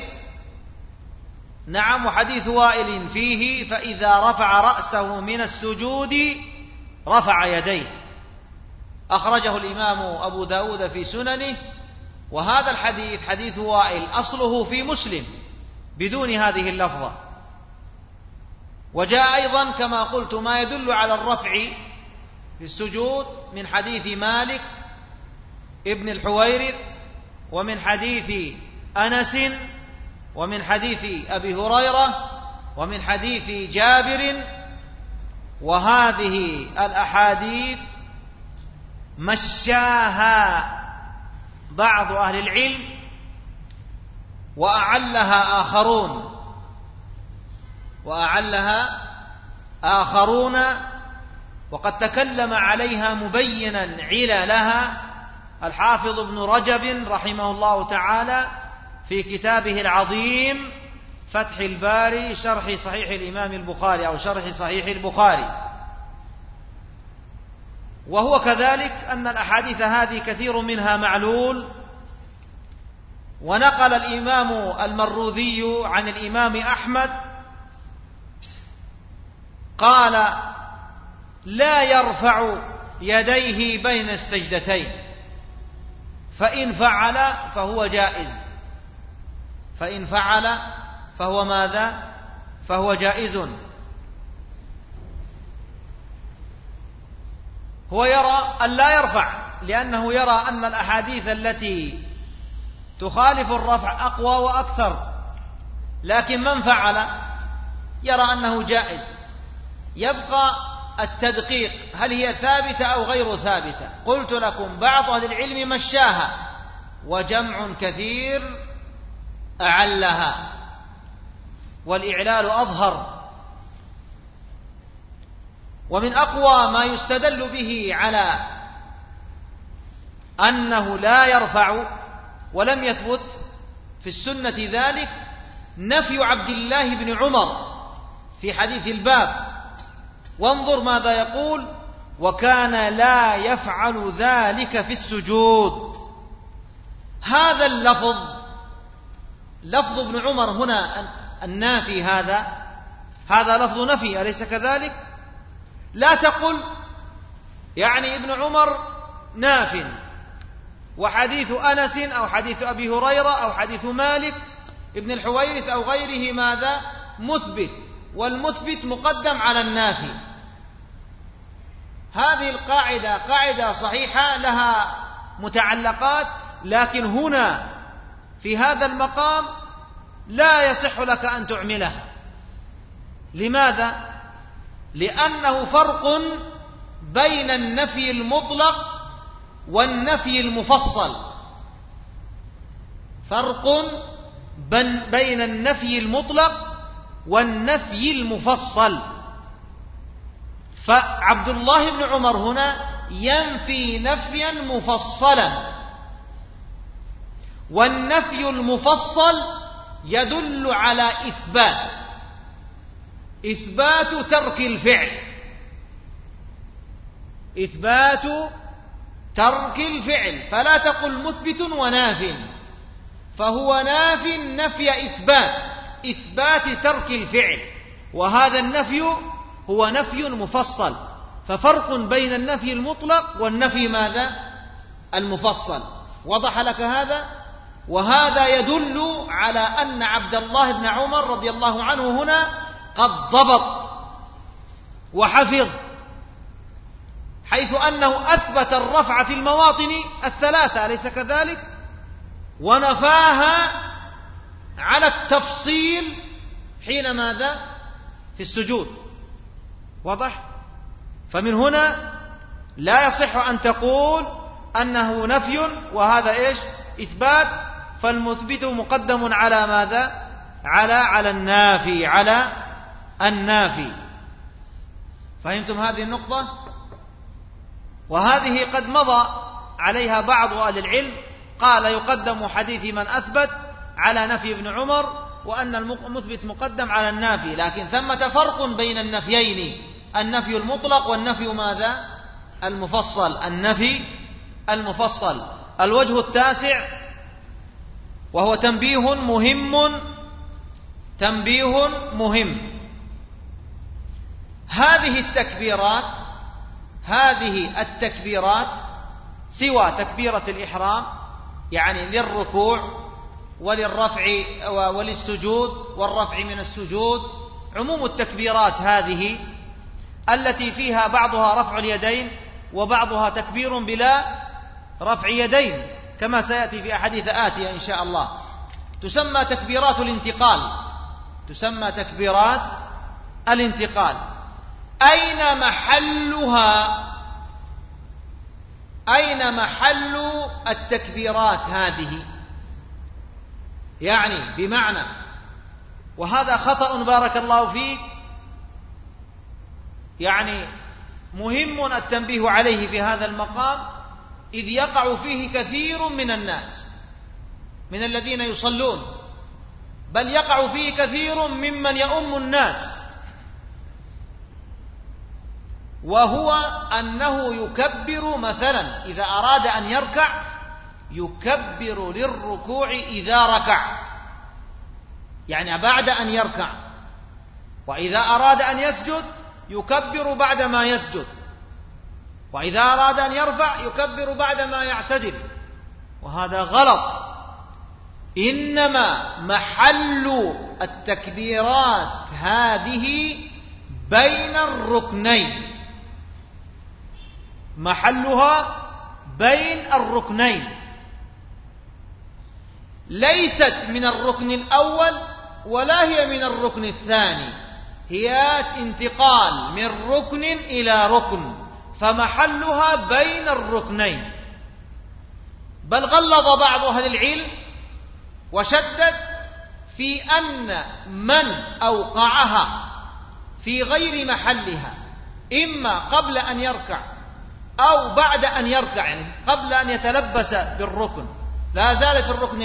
نعم، وحديث وائل فيه: فإذا رفع رأسه من السجود رفع يديه. أخرجه الإمام أبو داود في سننه. وهذا الحديث حديث وائل أصله في مسلم بدون هذه اللفظة. وجاء أيضا كما قلت ما يدل على الرفع في السجود من حديث مالك ابن الحويرث، ومن حديث أنس، ومن حديث أبي هريرة، ومن حديث جابر. وهذه الأحاديث مشاها بعض أهل العلم وأعلها آخرون، وقد تكلم عليها مبينا عللها الحافظ ابن رجب رحمه الله تعالى في كتابه العظيم فتح الباري شرح صحيح الإمام البخاري أو شرح صحيح البخاري. وهو كذلك أن الأحاديث هذه كثير منها معلول. ونقل الإمام المروذي عن الإمام أحمد قال: لا يرفع يديه بين السجدتين، فإن فعل فهو جائز. فإن فعل فهو ماذا؟ فهو جائز. هو يرى أن لا يرفع، لأنه يرى أن الأحاديث التي تخالف الرفع أقوى وأكثر. لكن من فعل يرى أنه جائز. يبقى التدقيق، هل هي ثابتة أو غير ثابتة؟ قلت لكم بعض أهل العلم مشاها، وجمع كثير أعلها، والإعلال أظهر. ومن أقوى ما يستدل به على أنه لا يرفع ولم يثبت في السنة ذلك نفي عبد الله بن عمر في حديث الباب. وانظر ماذا يقول: وكان لا يفعل ذلك في السجود. هذا اللفظ لفظ ابن عمر هنا النافي هذا لفظ نفي، أليس كذلك؟ لا تقل يعني ابن عمر ناف، وحديث أنس أو حديث أبي هريرة أو حديث مالك ابن الحويرث أو غيره ماذا؟ مثبت، والمثبت مقدم على النافي. هذه القاعدة قاعدة صحيحة لها متعلقات، لكن هنا في هذا المقام لا يصح لك أن تعملها. لماذا؟ لأنه فرق بين النفي المطلق والنفي المفصل، فرق بين النفي المطلق والنفي المفصل. فعبد الله بن عمر هنا ينفي نفيا مفصلا، والنفي المفصل يدل على إثبات ترك الفعل، إثبات ترك الفعل. فلا تقل مثبت وناف، فهو ناف نفي إثبات ترك الفعل، وهذا النفي هو نفي مفصل. ففرق بين النفي المطلق والنفي ماذا؟ المفصل. وضح لك هذا؟ وهذا يدل على أن عبد الله بن عمر رضي الله عنه هنا قد ضبط وحفظ، حيث أنه أثبت الرفع في المواطن الثلاثة، أليس كذلك؟ ونفاها على التفصيل حين ماذا؟ في السجود. واضح؟ فمن هنا لا يصح أن تقول أنه نفي وهذا إيش؟ إثبات، فالمثبت مقدم على ماذا؟ على النافي. فهمتم هذه النقطة؟ وهذه قد مضى عليها بعض أهل العلم، قال يقدم حديث من أثبت على نفي ابن عمر، وأن المثبت مقدم على النافي. لكن ثمة فرق بين النفيين، النفي المطلق والنفي ماذا؟ المفصل، النفي المفصل. الوجه التاسع وهو تنبيه مهم. هذه التكبيرات سوى تكبيرة الإحرام، يعني للركوع وللرفع وللسجود والرفع من السجود، عموم التكبيرات هذه التي فيها بعضها رفع اليدين وبعضها تكبير بلا رفع يدين، كما سيأتي في أحاديث آتية إن شاء الله، تسمى تكبيرات الانتقال. أين محل التكبيرات هذه؟ يعني بمعنى، وهذا خطأ بارك الله فيك، يعني مهم التنبيه عليه في هذا المقام، إذ يقع فيه كثير من الناس من الذين يصلون، بل يقع فيه كثير ممن يؤم الناس، وهو أنه يكبر مثلا إذا أراد أن يركع، يكبر للركوع إذا ركع، يعني بعد أن يركع، وإذا أراد أن يسجد يكبر بعد ما يسجد، وإذا أراد أن يرفع يكبر بعد ما يعتدل، وهذا غلط. إنما محل التكبيرات هذه بين الركنين، محلها بين الركنين، ليست من الركن الأول ولا هي من الركن الثاني، هي انتقال من ركن إلى ركن، فمحلها بين الركنين. بل غلظ بعض أهل العلم وشدد في أن من أوقعها في غير محلها، إما قبل أن يركع أو بعد أن يركع، يعني قبل أن يتلبس بالركن، لا زال في الركن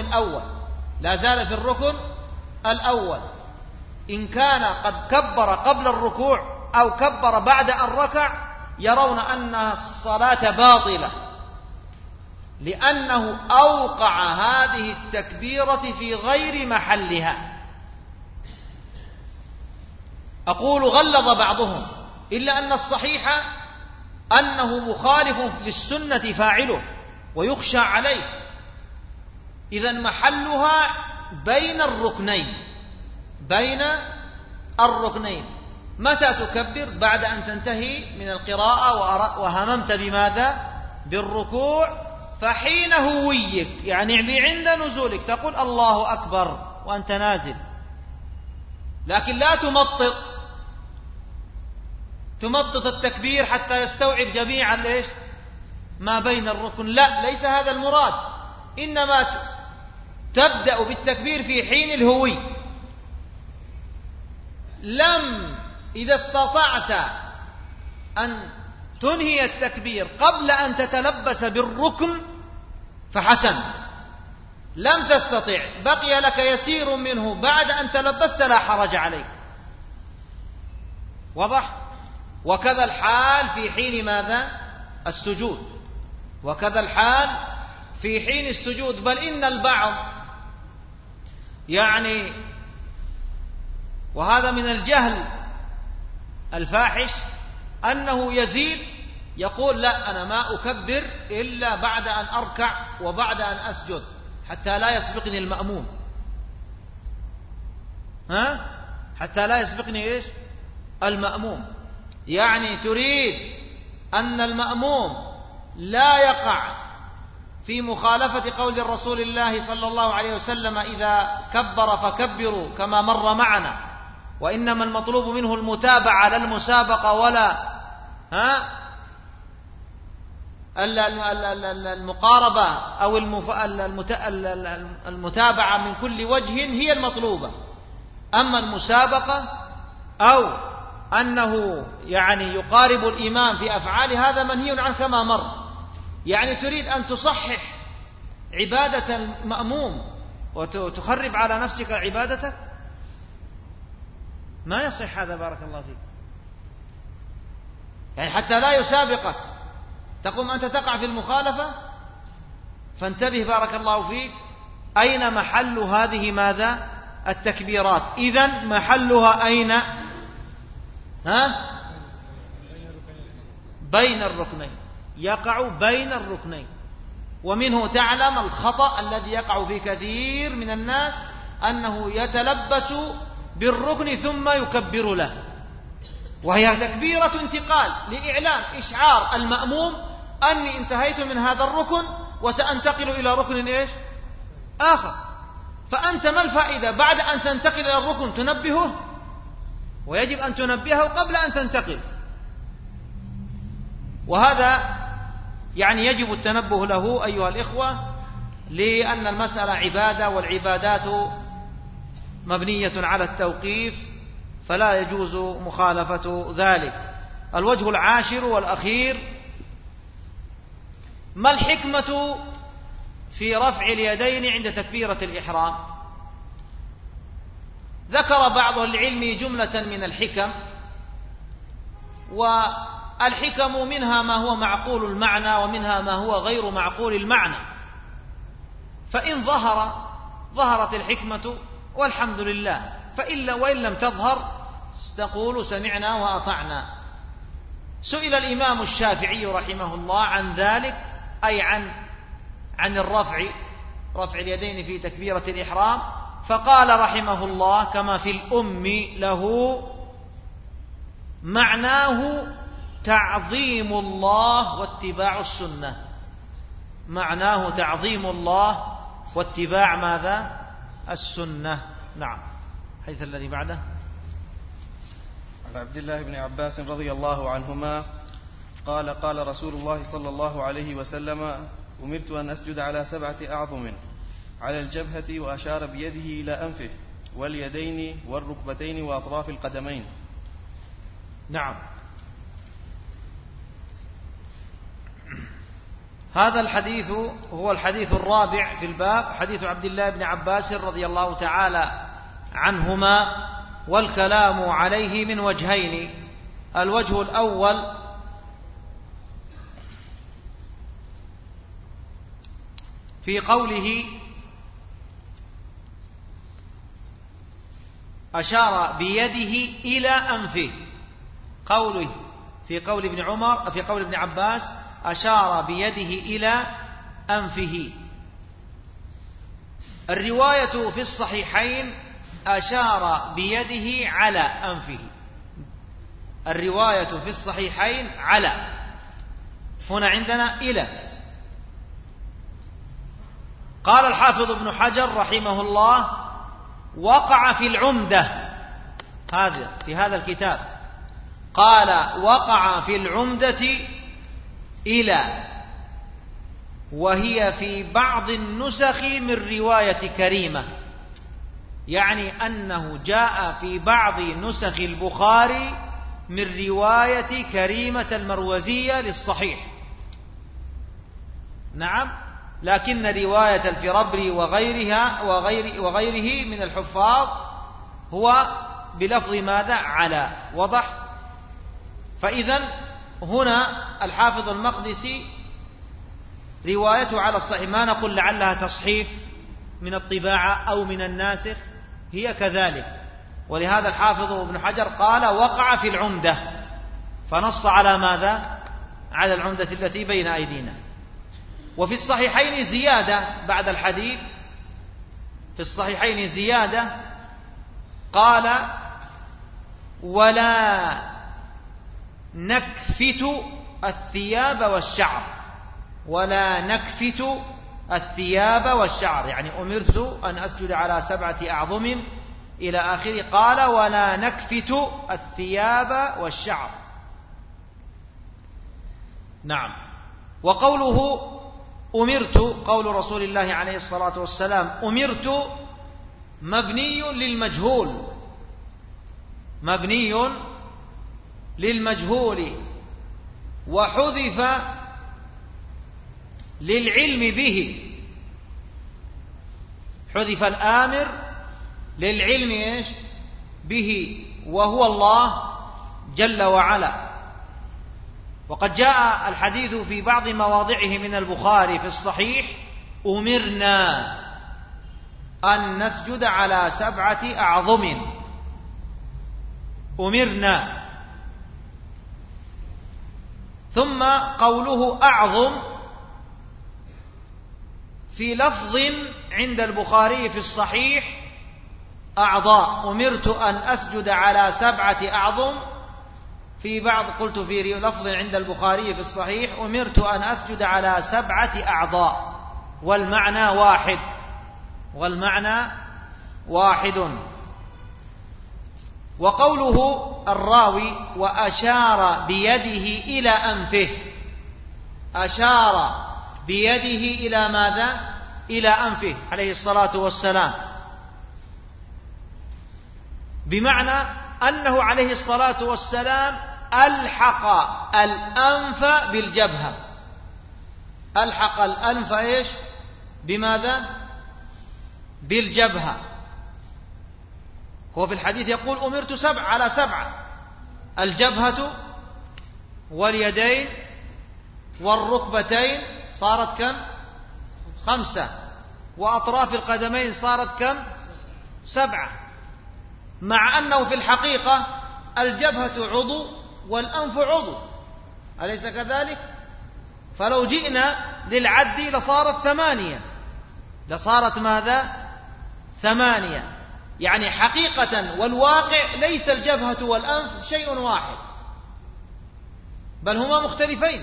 الأول، إن كان قد كبر قبل الركوع أو كبر بعد أن ركع، يرون أن الصلاة باطلة، لأنه أوقع هذه التكبيرة في غير محلها. أقول غلظ بعضهم، إلا أن الصحيح أنه مخالف للسنة فاعله ويخشى عليه. إذن محلها بين الركنين. متى تكبر؟ بعد أن تنتهي من القراءة وهممت بماذا؟ بالركوع، فحين هويك يعني عند نزولك تقول الله أكبر وأنت نازل، لكن لا تمطط التكبير حتى يستوعب جميعا ليش ما بين الركن. لا، ليس هذا المراد، إنما تبدأ بالتكبير في حين الهوي. إذا استطعت أن تنهي التكبير قبل أن تتلبس بالركن فحسن، لم تستطع بقي لك يسير منه بعد أن تلبست لا حرج عليك. واضح؟ وكذا الحال في حين ماذا؟ السجود. وكذا الحال في حين السجود. بل إن البعض يعني، وهذا من الجهل الفاحش، أنه يزيد يقول لا أنا ما أكبر إلا بعد أن أركع وبعد أن أسجد حتى لا يسبقني المأموم. حتى لا يسبقني إيش؟ المأموم. يعني تريد أن المأموم لا يقع في مخالفة قول الرسول الله صلى الله عليه وسلم إذا كبر فكبروا كما مر معنا، وإنما المطلوب منه المتابعة لا المسابقة ولا المقاربة أو المتابعة من كل وجه هي المطلوبة. أما المسابقة أو أنه يعني يقارب الإمام في أفعال هذا منهي عنه كما مر. يعني تريد أن تصحح عبادة المأموم وتخرب على نفسك عبادتك؟ ما يصح هذا، بارك الله فيك. يعني حتى لا يسابقك تقوم أنت تقع في المخالفة. فانتبه بارك الله فيك، أين محل هذه ماذا؟ التكبيرات. إذن محلها أين؟ بين الركنين، يقع بين الركنين. ومنه تعلم الخطأ الذي يقع في كثير من الناس، أنه يتلبس بالركن ثم يكبر له، وهي تكبيرة انتقال لإعلام إشعار المأموم أني انتهيت من هذا الركن وسأنتقل إلى ركن إيش؟ آخر. فأنت ما الفائدة بعد أن تنتقل إلى الركن تنبهه؟ ويجب أن تنبهه قبل أن تنتقل. وهذا يعني يجب التنبه له أيها الإخوة، لأن المسألة عبادة، والعبادات مبنية على التوقيف، فلا يجوز مخالفة ذلك. الوجه العاشر والأخير: ما الحكمة في رفع اليدين عند تكبيرة الإحرام؟ ذكر بعض العلم جملة من الحكم، والحكم منها ما هو معقول المعنى ومنها ما هو غير معقول المعنى. فإن ظهرت الحكمة والحمد لله، وإن لم تظهر تقول سمعنا وأطعنا. سئل الإمام الشافعي رحمه الله عن ذلك، أي عن رفع اليدين في تكبيرة الإحرام، فقال رحمه الله كما في الأم له: معناه تعظيم الله واتباع السنة. معناه تعظيم الله واتباع ماذا؟ السنة. نعم. حيث الذي بعده: عن عبد الله بن عباس رضي الله عنهما قال: قال رسول الله صلى الله عليه وسلم: أمرت أن أسجد على 7 أعظم، على الجبهة، وأشار بيده إلى أنفه واليدين والركبتين وأطراف القدمين. نعم. هذا الحديث هو الحديث الرابع في الباب، حديث عبد الله بن عباس رضي الله تعالى عنهما، والكلام عليه من وجهين. الوجه الأول: في قوله أشار بيده إلى أنفه، قوله في قول ابن عمر في قول ابن عباس أشار بيده إلى أنفه. الرواية في الصحيحين أشار بيده على أنفه، الرواية في الصحيحين على، هنا عندنا إلى. قال الحافظ ابن حجر رحمه الله وقع في العمدة، هذا في هذا الكتاب قال وقع في العمدة إلى، وهي في بعض النسخ من رواية كريمة، يعني أنه جاء في بعض نسخ البخاري من رواية كريمة المروزية للصحيح. نعم، لكن رواية الفربري وغيره من الحفاظ هو بلفظ ماذا؟ على. وضح؟ فإذن هنا الحافظ المقدسي روايته على الصحيح، ما نقول لعلها تصحيف من الطباعة أو من الناسخ، هي كذلك. ولهذا الحافظ ابن حجر قال وقع في العمدة، فنص على ماذا؟ على العمدة التي بين أيدينا. وفي الصحيحين زيادة بعد الحديث، في الصحيحين زيادة قال ولا نكفت الثياب والشعر، ولا نكفت الثياب والشعر، يعني أمرت أن أسجد على 7 أعظم إلى آخره. قال ولا نكفت الثياب والشعر. نعم. وقوله أمرت، قول رسول الله عليه الصلاة والسلام أمرت مبني للمجهول، مبني للمجهول، وحذف للعلم به، حذف الآمر للعلم إيش؟ به، وهو الله جل وعلا. وقد جاء الحديث في بعض مواضعه من البخاري في الصحيح أمرنا أن نسجد على 7 أعظم، أمرنا. ثم قوله أعظم في لفظ عند البخاري في الصحيح أعضاء، أمرت أن أسجد على 7 أعظم، في بعض قلت في لفظ عند البخاري في الصحيح أمرت أن أسجد على 7 أعضاء، والمعنى واحد، والمعنى واحد. وقوله الراوي وأشار بيده إلى أنفه، أشار بيده إلى ماذا؟ إلى أنفه عليه الصلاة والسلام، بمعنى أنه عليه الصلاة والسلام ألحق الأنف بالجبهة، ألحق الأنف إيش؟ بماذا؟ بالجبهة. هو في الحديث يقول أمرت 7 على 7، الجبهة واليدين والركبتين صارت كم؟ 5، وأطراف القدمين صارت كم؟ 7، مع أنه في الحقيقة الجبهة عضو والأنف عضو، أليس كذلك؟ فلو جئنا للعد لصارت 8، لصارت ماذا؟ 8. يعني حقيقة والواقع ليس الجبهة والأنف شيء واحد، بل هما مختلفين،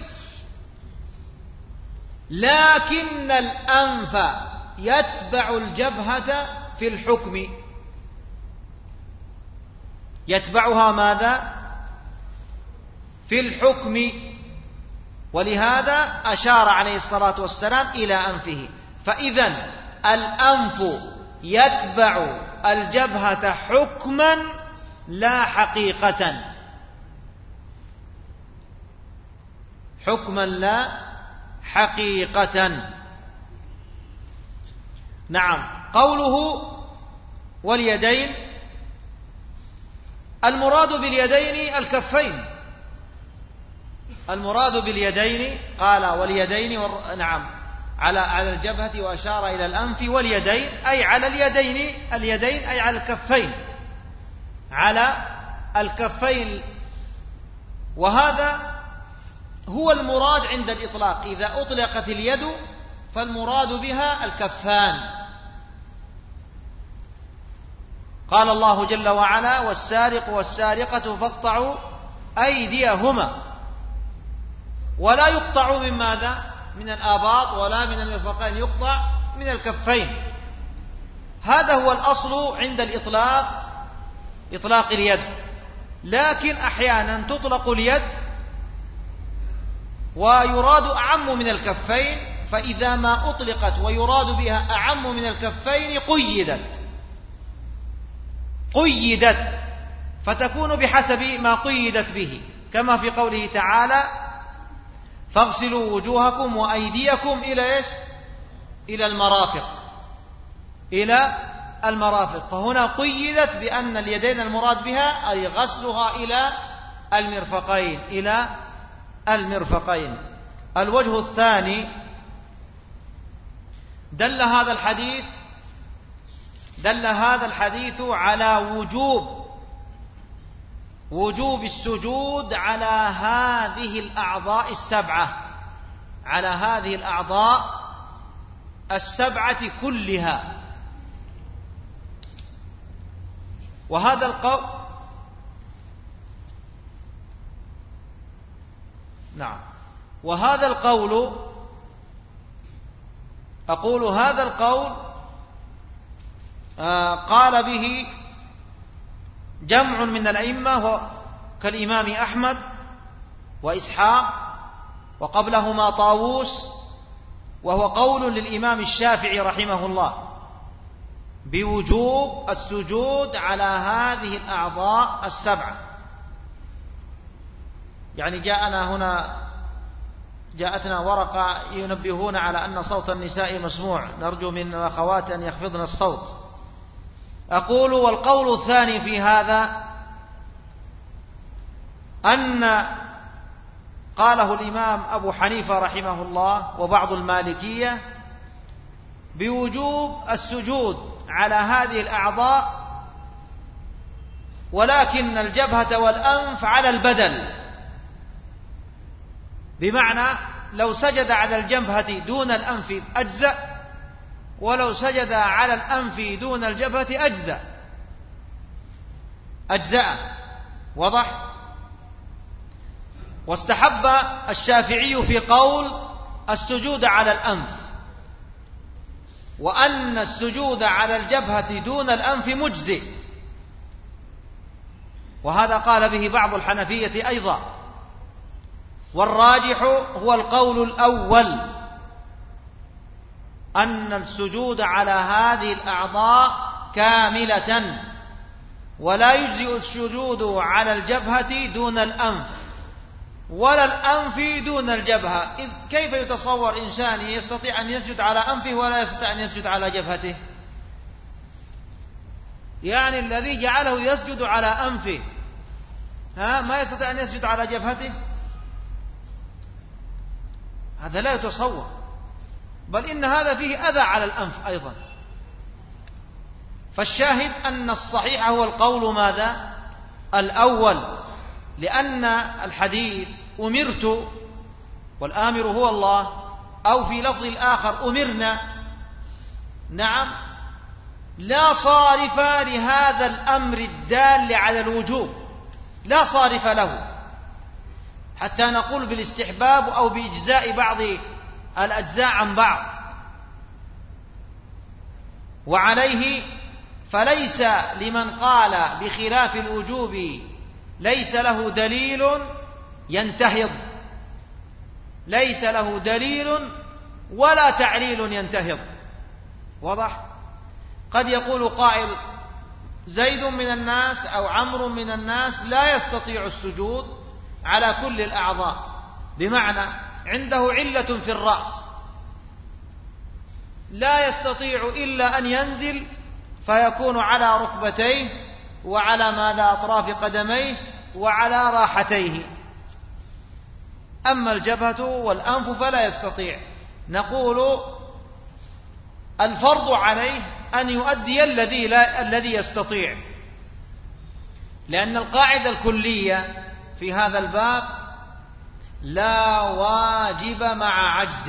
لكن الأنف يتبع الجبهة في الحكم، يتبعها ماذا؟ في الحكم. ولهذا أشار عليه الصلاة والسلام إلى أنفه. فإذن الأنف يتبع الجبهة حكما لا حقيقة، حكما لا حقيقة. نعم. قوله واليدين، المراد باليدين الكفين، المراد باليدين قال واليدين نعم على الجبهة وأشار إلى الأنف واليدين، أي على اليدين أي على الكفين، على الكفين. وهذا هو المراد عند الإطلاق، إذا أطلقت اليد فالمراد بها الكفان. قال الله جل وعلا: والسارق والسارقة فاقطعوا أيديهما. ولا يقطع من ماذا؟ من الآباط ولا من المرفقين، يقطع من الكفين. هذا هو الأصل عند الإطلاق، إطلاق اليد. لكن أحيانا تطلق اليد ويراد أعم من الكفين، فإذا ما أطلقت ويراد بها أعم من الكفين قيدت فتكون بحسب ما قيدت به، كما في قوله تعالى: فاغسلوا وجوهكم وأيديكم إلى إيش؟ إلى المرافق. فهنا قيدت بأن اليدين المراد بها أي غسلها إلى المرفقين. الوجه الثاني: دل هذا الحديث على وجوب السجود على هذه الأعضاء السبعة كلها. وهذا القول هذا القول قال به جمع من الأئمة كالإمام أحمد وإسحاق، وقبلهما طاووس، وهو قول للإمام الشافعي رحمه الله بوجوب السجود على هذه الأعضاء السبعة. يعني جاءتنا ورقة ينبهون على أن صوت النساء مسموع، نرجو من الأخوات أن يخفضن الصوت. أقول: والقول الثاني في هذا أن قاله الإمام أبو حنيفة رحمه الله وبعض المالكية بوجوب السجود على هذه الأعضاء، ولكن الجبهة والأنف على البدل، بمعنى لو سجد على الجبهة دون الأنف أجزأ، ولو سجد على الأنف دون الجبهة أجزاء. وضح؟ واستحب الشافعي في قول السجود على الأنف، وأن السجود على الجبهة دون الأنف مجزئ، وهذا قال به بعض الحنفية أيضا. والراجح هو القول الأول، أن السجود على هذه الأعضاء كاملة، ولا يجزئ السجود على الجبهة دون الأنف، ولا الأنف دون الجبهة. إذ كيف يتصور إنسان يستطيع أن يسجد على أنفه ولا يستطيع أن يسجد على جبهته؟ يعني الذي جعله يسجد على أنفه ما يستطيع أن يسجد على جبهته؟ هذا لا يتصور، بل إن هذا فيه أذى على الأنف أيضا. فالشاهد أن الصحيح هو القول ماذا؟ الأول، لأن الحديث أمرت، والآمر هو الله، أو في لفظ الآخر أمرنا، نعم، لا صارف لهذا الأمر الدال على الوجوب، لا صارف له، حتى نقول بالاستحباب أو بإجزاء بعض الأجزاء عن بعض. وعليه فليس لمن قال بخلاف الوجوب ليس له دليل ينتهض، ليس له دليل ولا تعليل ينتهض. واضح؟ قد يقول قائل: زيد من الناس أو عمرو من الناس لا يستطيع السجود على كل الأعضاء، بمعنى عنده علة في الرأس لا يستطيع إلا أن ينزل فيكون على ركبتيه وعلى ماذا أطراف قدميه وعلى راحتيه، أما الجبهة والأنف فلا يستطيع. نقول الفرض عليه أن يؤدي الذي يستطيع، لأن القاعدة الكلية في هذا الباب لا واجب مع عجز،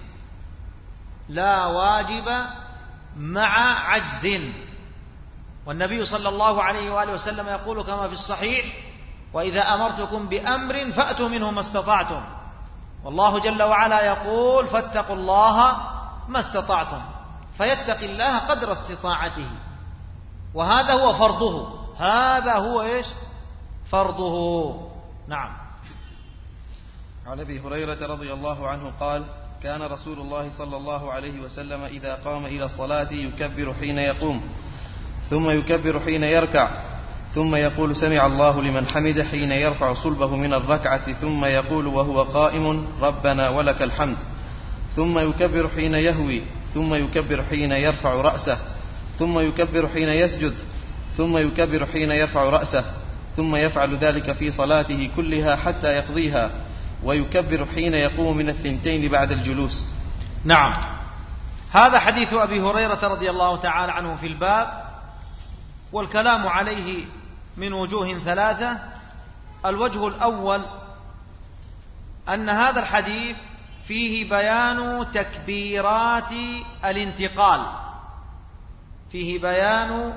لا واجب مع عجز. والنبي صلى الله عليه وآله وسلم يقول كما في الصحيح: وإذا أمرتكم بأمر فأتوا منه ما استطعتم. والله جل وعلا يقول: فاتقوا الله ما استطعتم، فيتق الله قدر استطاعته، وهذا هو فرضه، هذا هو إيش؟ فرضه. نعم. عن أبي هريرة رضي الله عنه قال: كان رسول الله صلى الله عليه وسلم إذا قام إلى الصلاة يكبر حين يقوم، ثم يكبر حين يركع، ثم يقول: سمع الله لمن حمده، حين يرفع صلبه من الركعة، ثم يقول وهو قائم: ربنا ولك الحمد، ثم يكبر حين يهوي، ثم يكبر حين يرفع رأسه، ثم يكبر حين يسجد، ثم يكبر حين يرفع رأسه، ثم يفعل ذلك في صلاته كلها حتى يقضيها، ويكبر حين يقوم من الثنتين بعد الجلوس. نعم. هذا حديث أبي هريرة رضي الله تعالى عنه في الباب، والكلام عليه من وجوه ثلاثة. الوجه الأول أن هذا الحديث فيه بيان تكبيرات الانتقال، فيه بيان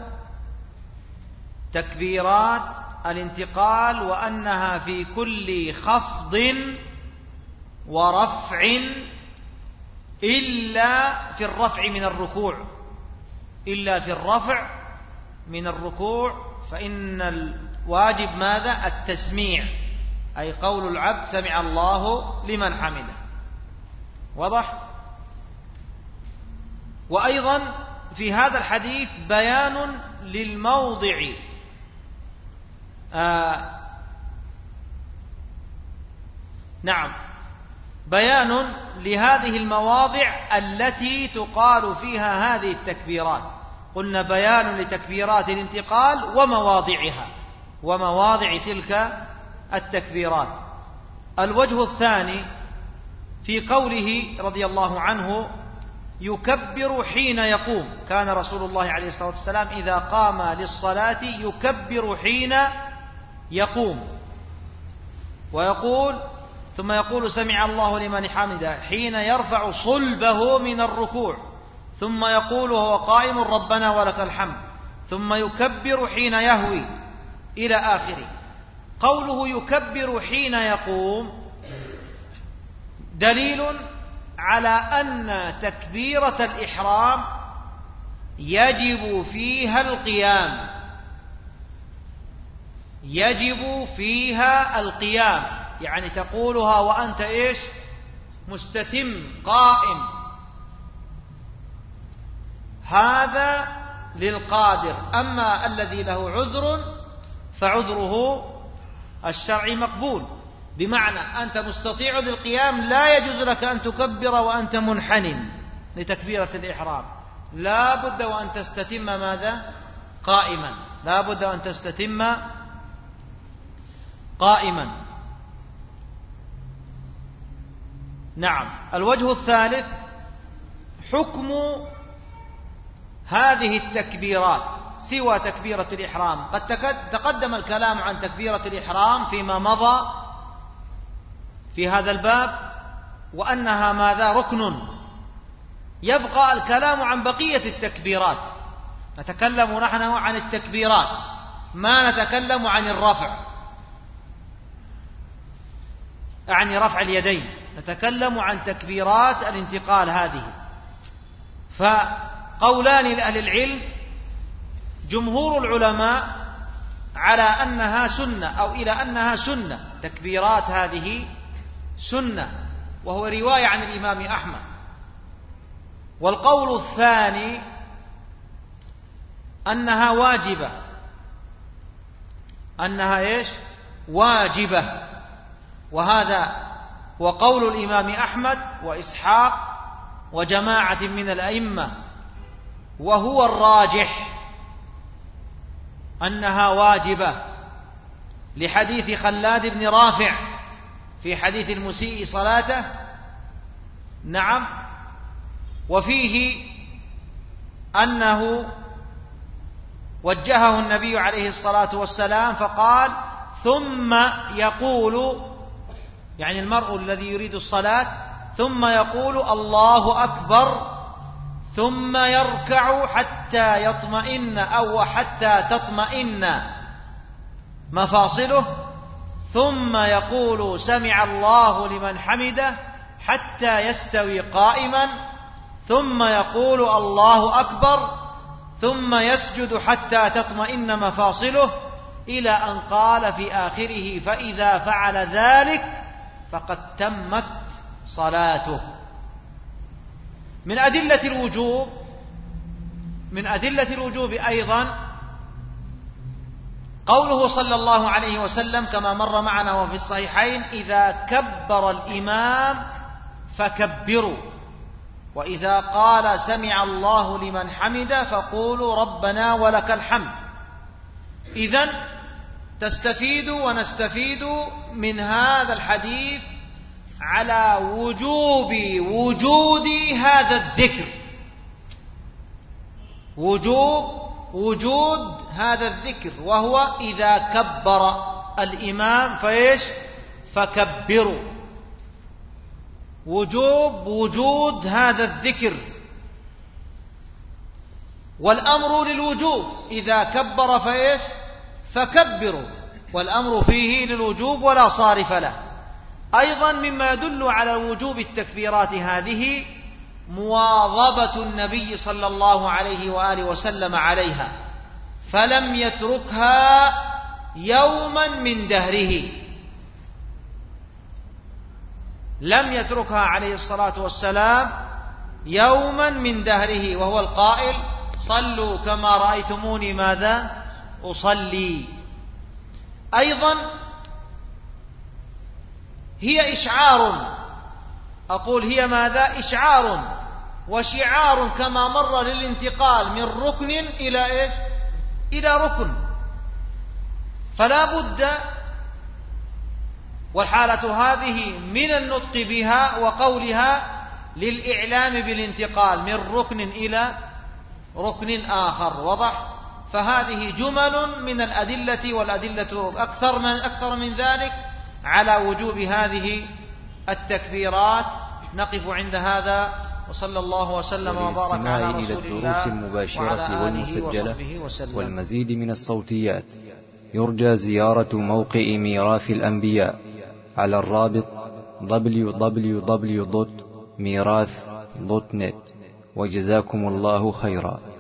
تكبيرات الانتقال، وأنها في كل خفض ورفع إلا في الرفع من الركوع، إلا في الرفع من الركوع، فإن الواجب ماذا؟ التسميع، أي قول العبد: سمع الله لمن حمده. واضح؟ وأيضا في هذا الحديث بيان للموضع، نعم، بيان لهذه المواضع التي تقال فيها هذه التكبيرات. قلنا بيان لتكبيرات الانتقال ومواضعها، ومواضع تلك التكبيرات. الوجه الثاني في قوله رضي الله عنه: يكبر حين يقوم. كان رسول الله عليه الصلاة والسلام إذا قام للصلاة يكبر حين يقوم، ويقول: ثم يقول: سمع الله لمن حمده، حين يرفع صلبه من الركوع، ثم يقول وهو قائم: ربنا ولك الحمد، ثم يكبر حين يهوي، إلى آخره. قوله يكبر حين يقوم دليل على أن تكبيرة الإحرام يجب فيها القيام، يجب فيها القيام، يعني تقولها وأنت إيش؟ مستتم قائم. هذا للقادر، أما الذي له عذر فعذره الشرعي مقبول، بمعنى أنت مستطيع بالقيام، لا يجوز لك أن تكبر وأنت منحن لتكبيرة الإحرام، لا بد وأن تستتم ماذا؟ قائما، لا بد وأن تستتم قائما. نعم. الوجه الثالث حكم هذه التكبيرات سوى تكبيرة الإحرام. قد تقدم الكلام عن تكبيرة الإحرام فيما مضى في هذا الباب، وأنها ماذا؟ ركن. يبقى الكلام عن بقية التكبيرات. نتكلم نحن عن التكبيرات، ما نتكلم عن الرفع، أعني رفع اليدين، نتكلم عن تكبيرات الانتقال هذه. فقولان لأهل العلم: جمهور العلماء على أنها سنة، أو إلى أنها سنة، تكبيرات هذه سنة، وهو رواية عن الإمام أحمد. والقول الثاني أنها واجبة، أنها إيش؟ واجبة، وهذا وقول الإمام أحمد وإسحاق وجماعة من الأئمة، وهو الراجح أنها واجبة، لحديث خلاد بن رافع في حديث المسيء صلاته، نعم، وفيه أنه وجهه النبي عليه الصلاة والسلام فقال: ثم يقول، يعني المرء الذي يريد الصلاة، ثم يقول الله أكبر، ثم يركع حتى يطمئن أو حتى تطمئن مفاصله، ثم يقول سمع الله لمن حمده حتى يستوي قائما، ثم يقول الله أكبر، ثم يسجد حتى تطمئن مفاصله، إلى أن قال في آخره: فإذا فعل ذلك فقد تمت صلاته. من أدلة الوجوب أيضا قوله صلى الله عليه وسلم كما مر معنا وفي الصحيحين: إذا كبر الإمام فكبروا، وإذا قال سمع الله لمن حمده فقولوا ربنا ولك الحمد. إذن تستفيد ونستفيد من هذا الحديث على وجود هذا الذكر، وجود هذا الذكر، وهو إذا كبر الإمام فكبروا، وجود هذا الذكر، والأمر للوجوب، إذا كبر فكبروا، والأمر فيه للوجوب ولا صارف له. أيضا مما يدل على وجوب التكبيرات هذه مواظبة النبي صلى الله عليه وآله وسلم عليها، فلم يتركها يوما من دهره، لم يتركها عليه الصلاة والسلام يوما من دهره، وهو القائل: صلوا كما رأيتموني ماذا أصلي. أيضا هي إشعار، أقول هي ماذا؟ إشعار وشعار، كما مر للانتقال من ركن إلى ركن، فلا بد، والحالة هذه من النطق بها وقولها للإعلام بالانتقال من ركن إلى ركن آخر، وضح؟ فهذه جمل من الأدلة، والأدلة أكثر من ذلك على وجوب هذه التكبيرات. نقف عند هذا، وصلى الله وسلم وبارك على رسول الله الدروس المباشرة والمسجلة والمزيد من الصوتيات، يرجى زيارة موقع ميراث الأنبياء على الرابط www.mirath.net. وجزاكم الله خيرا.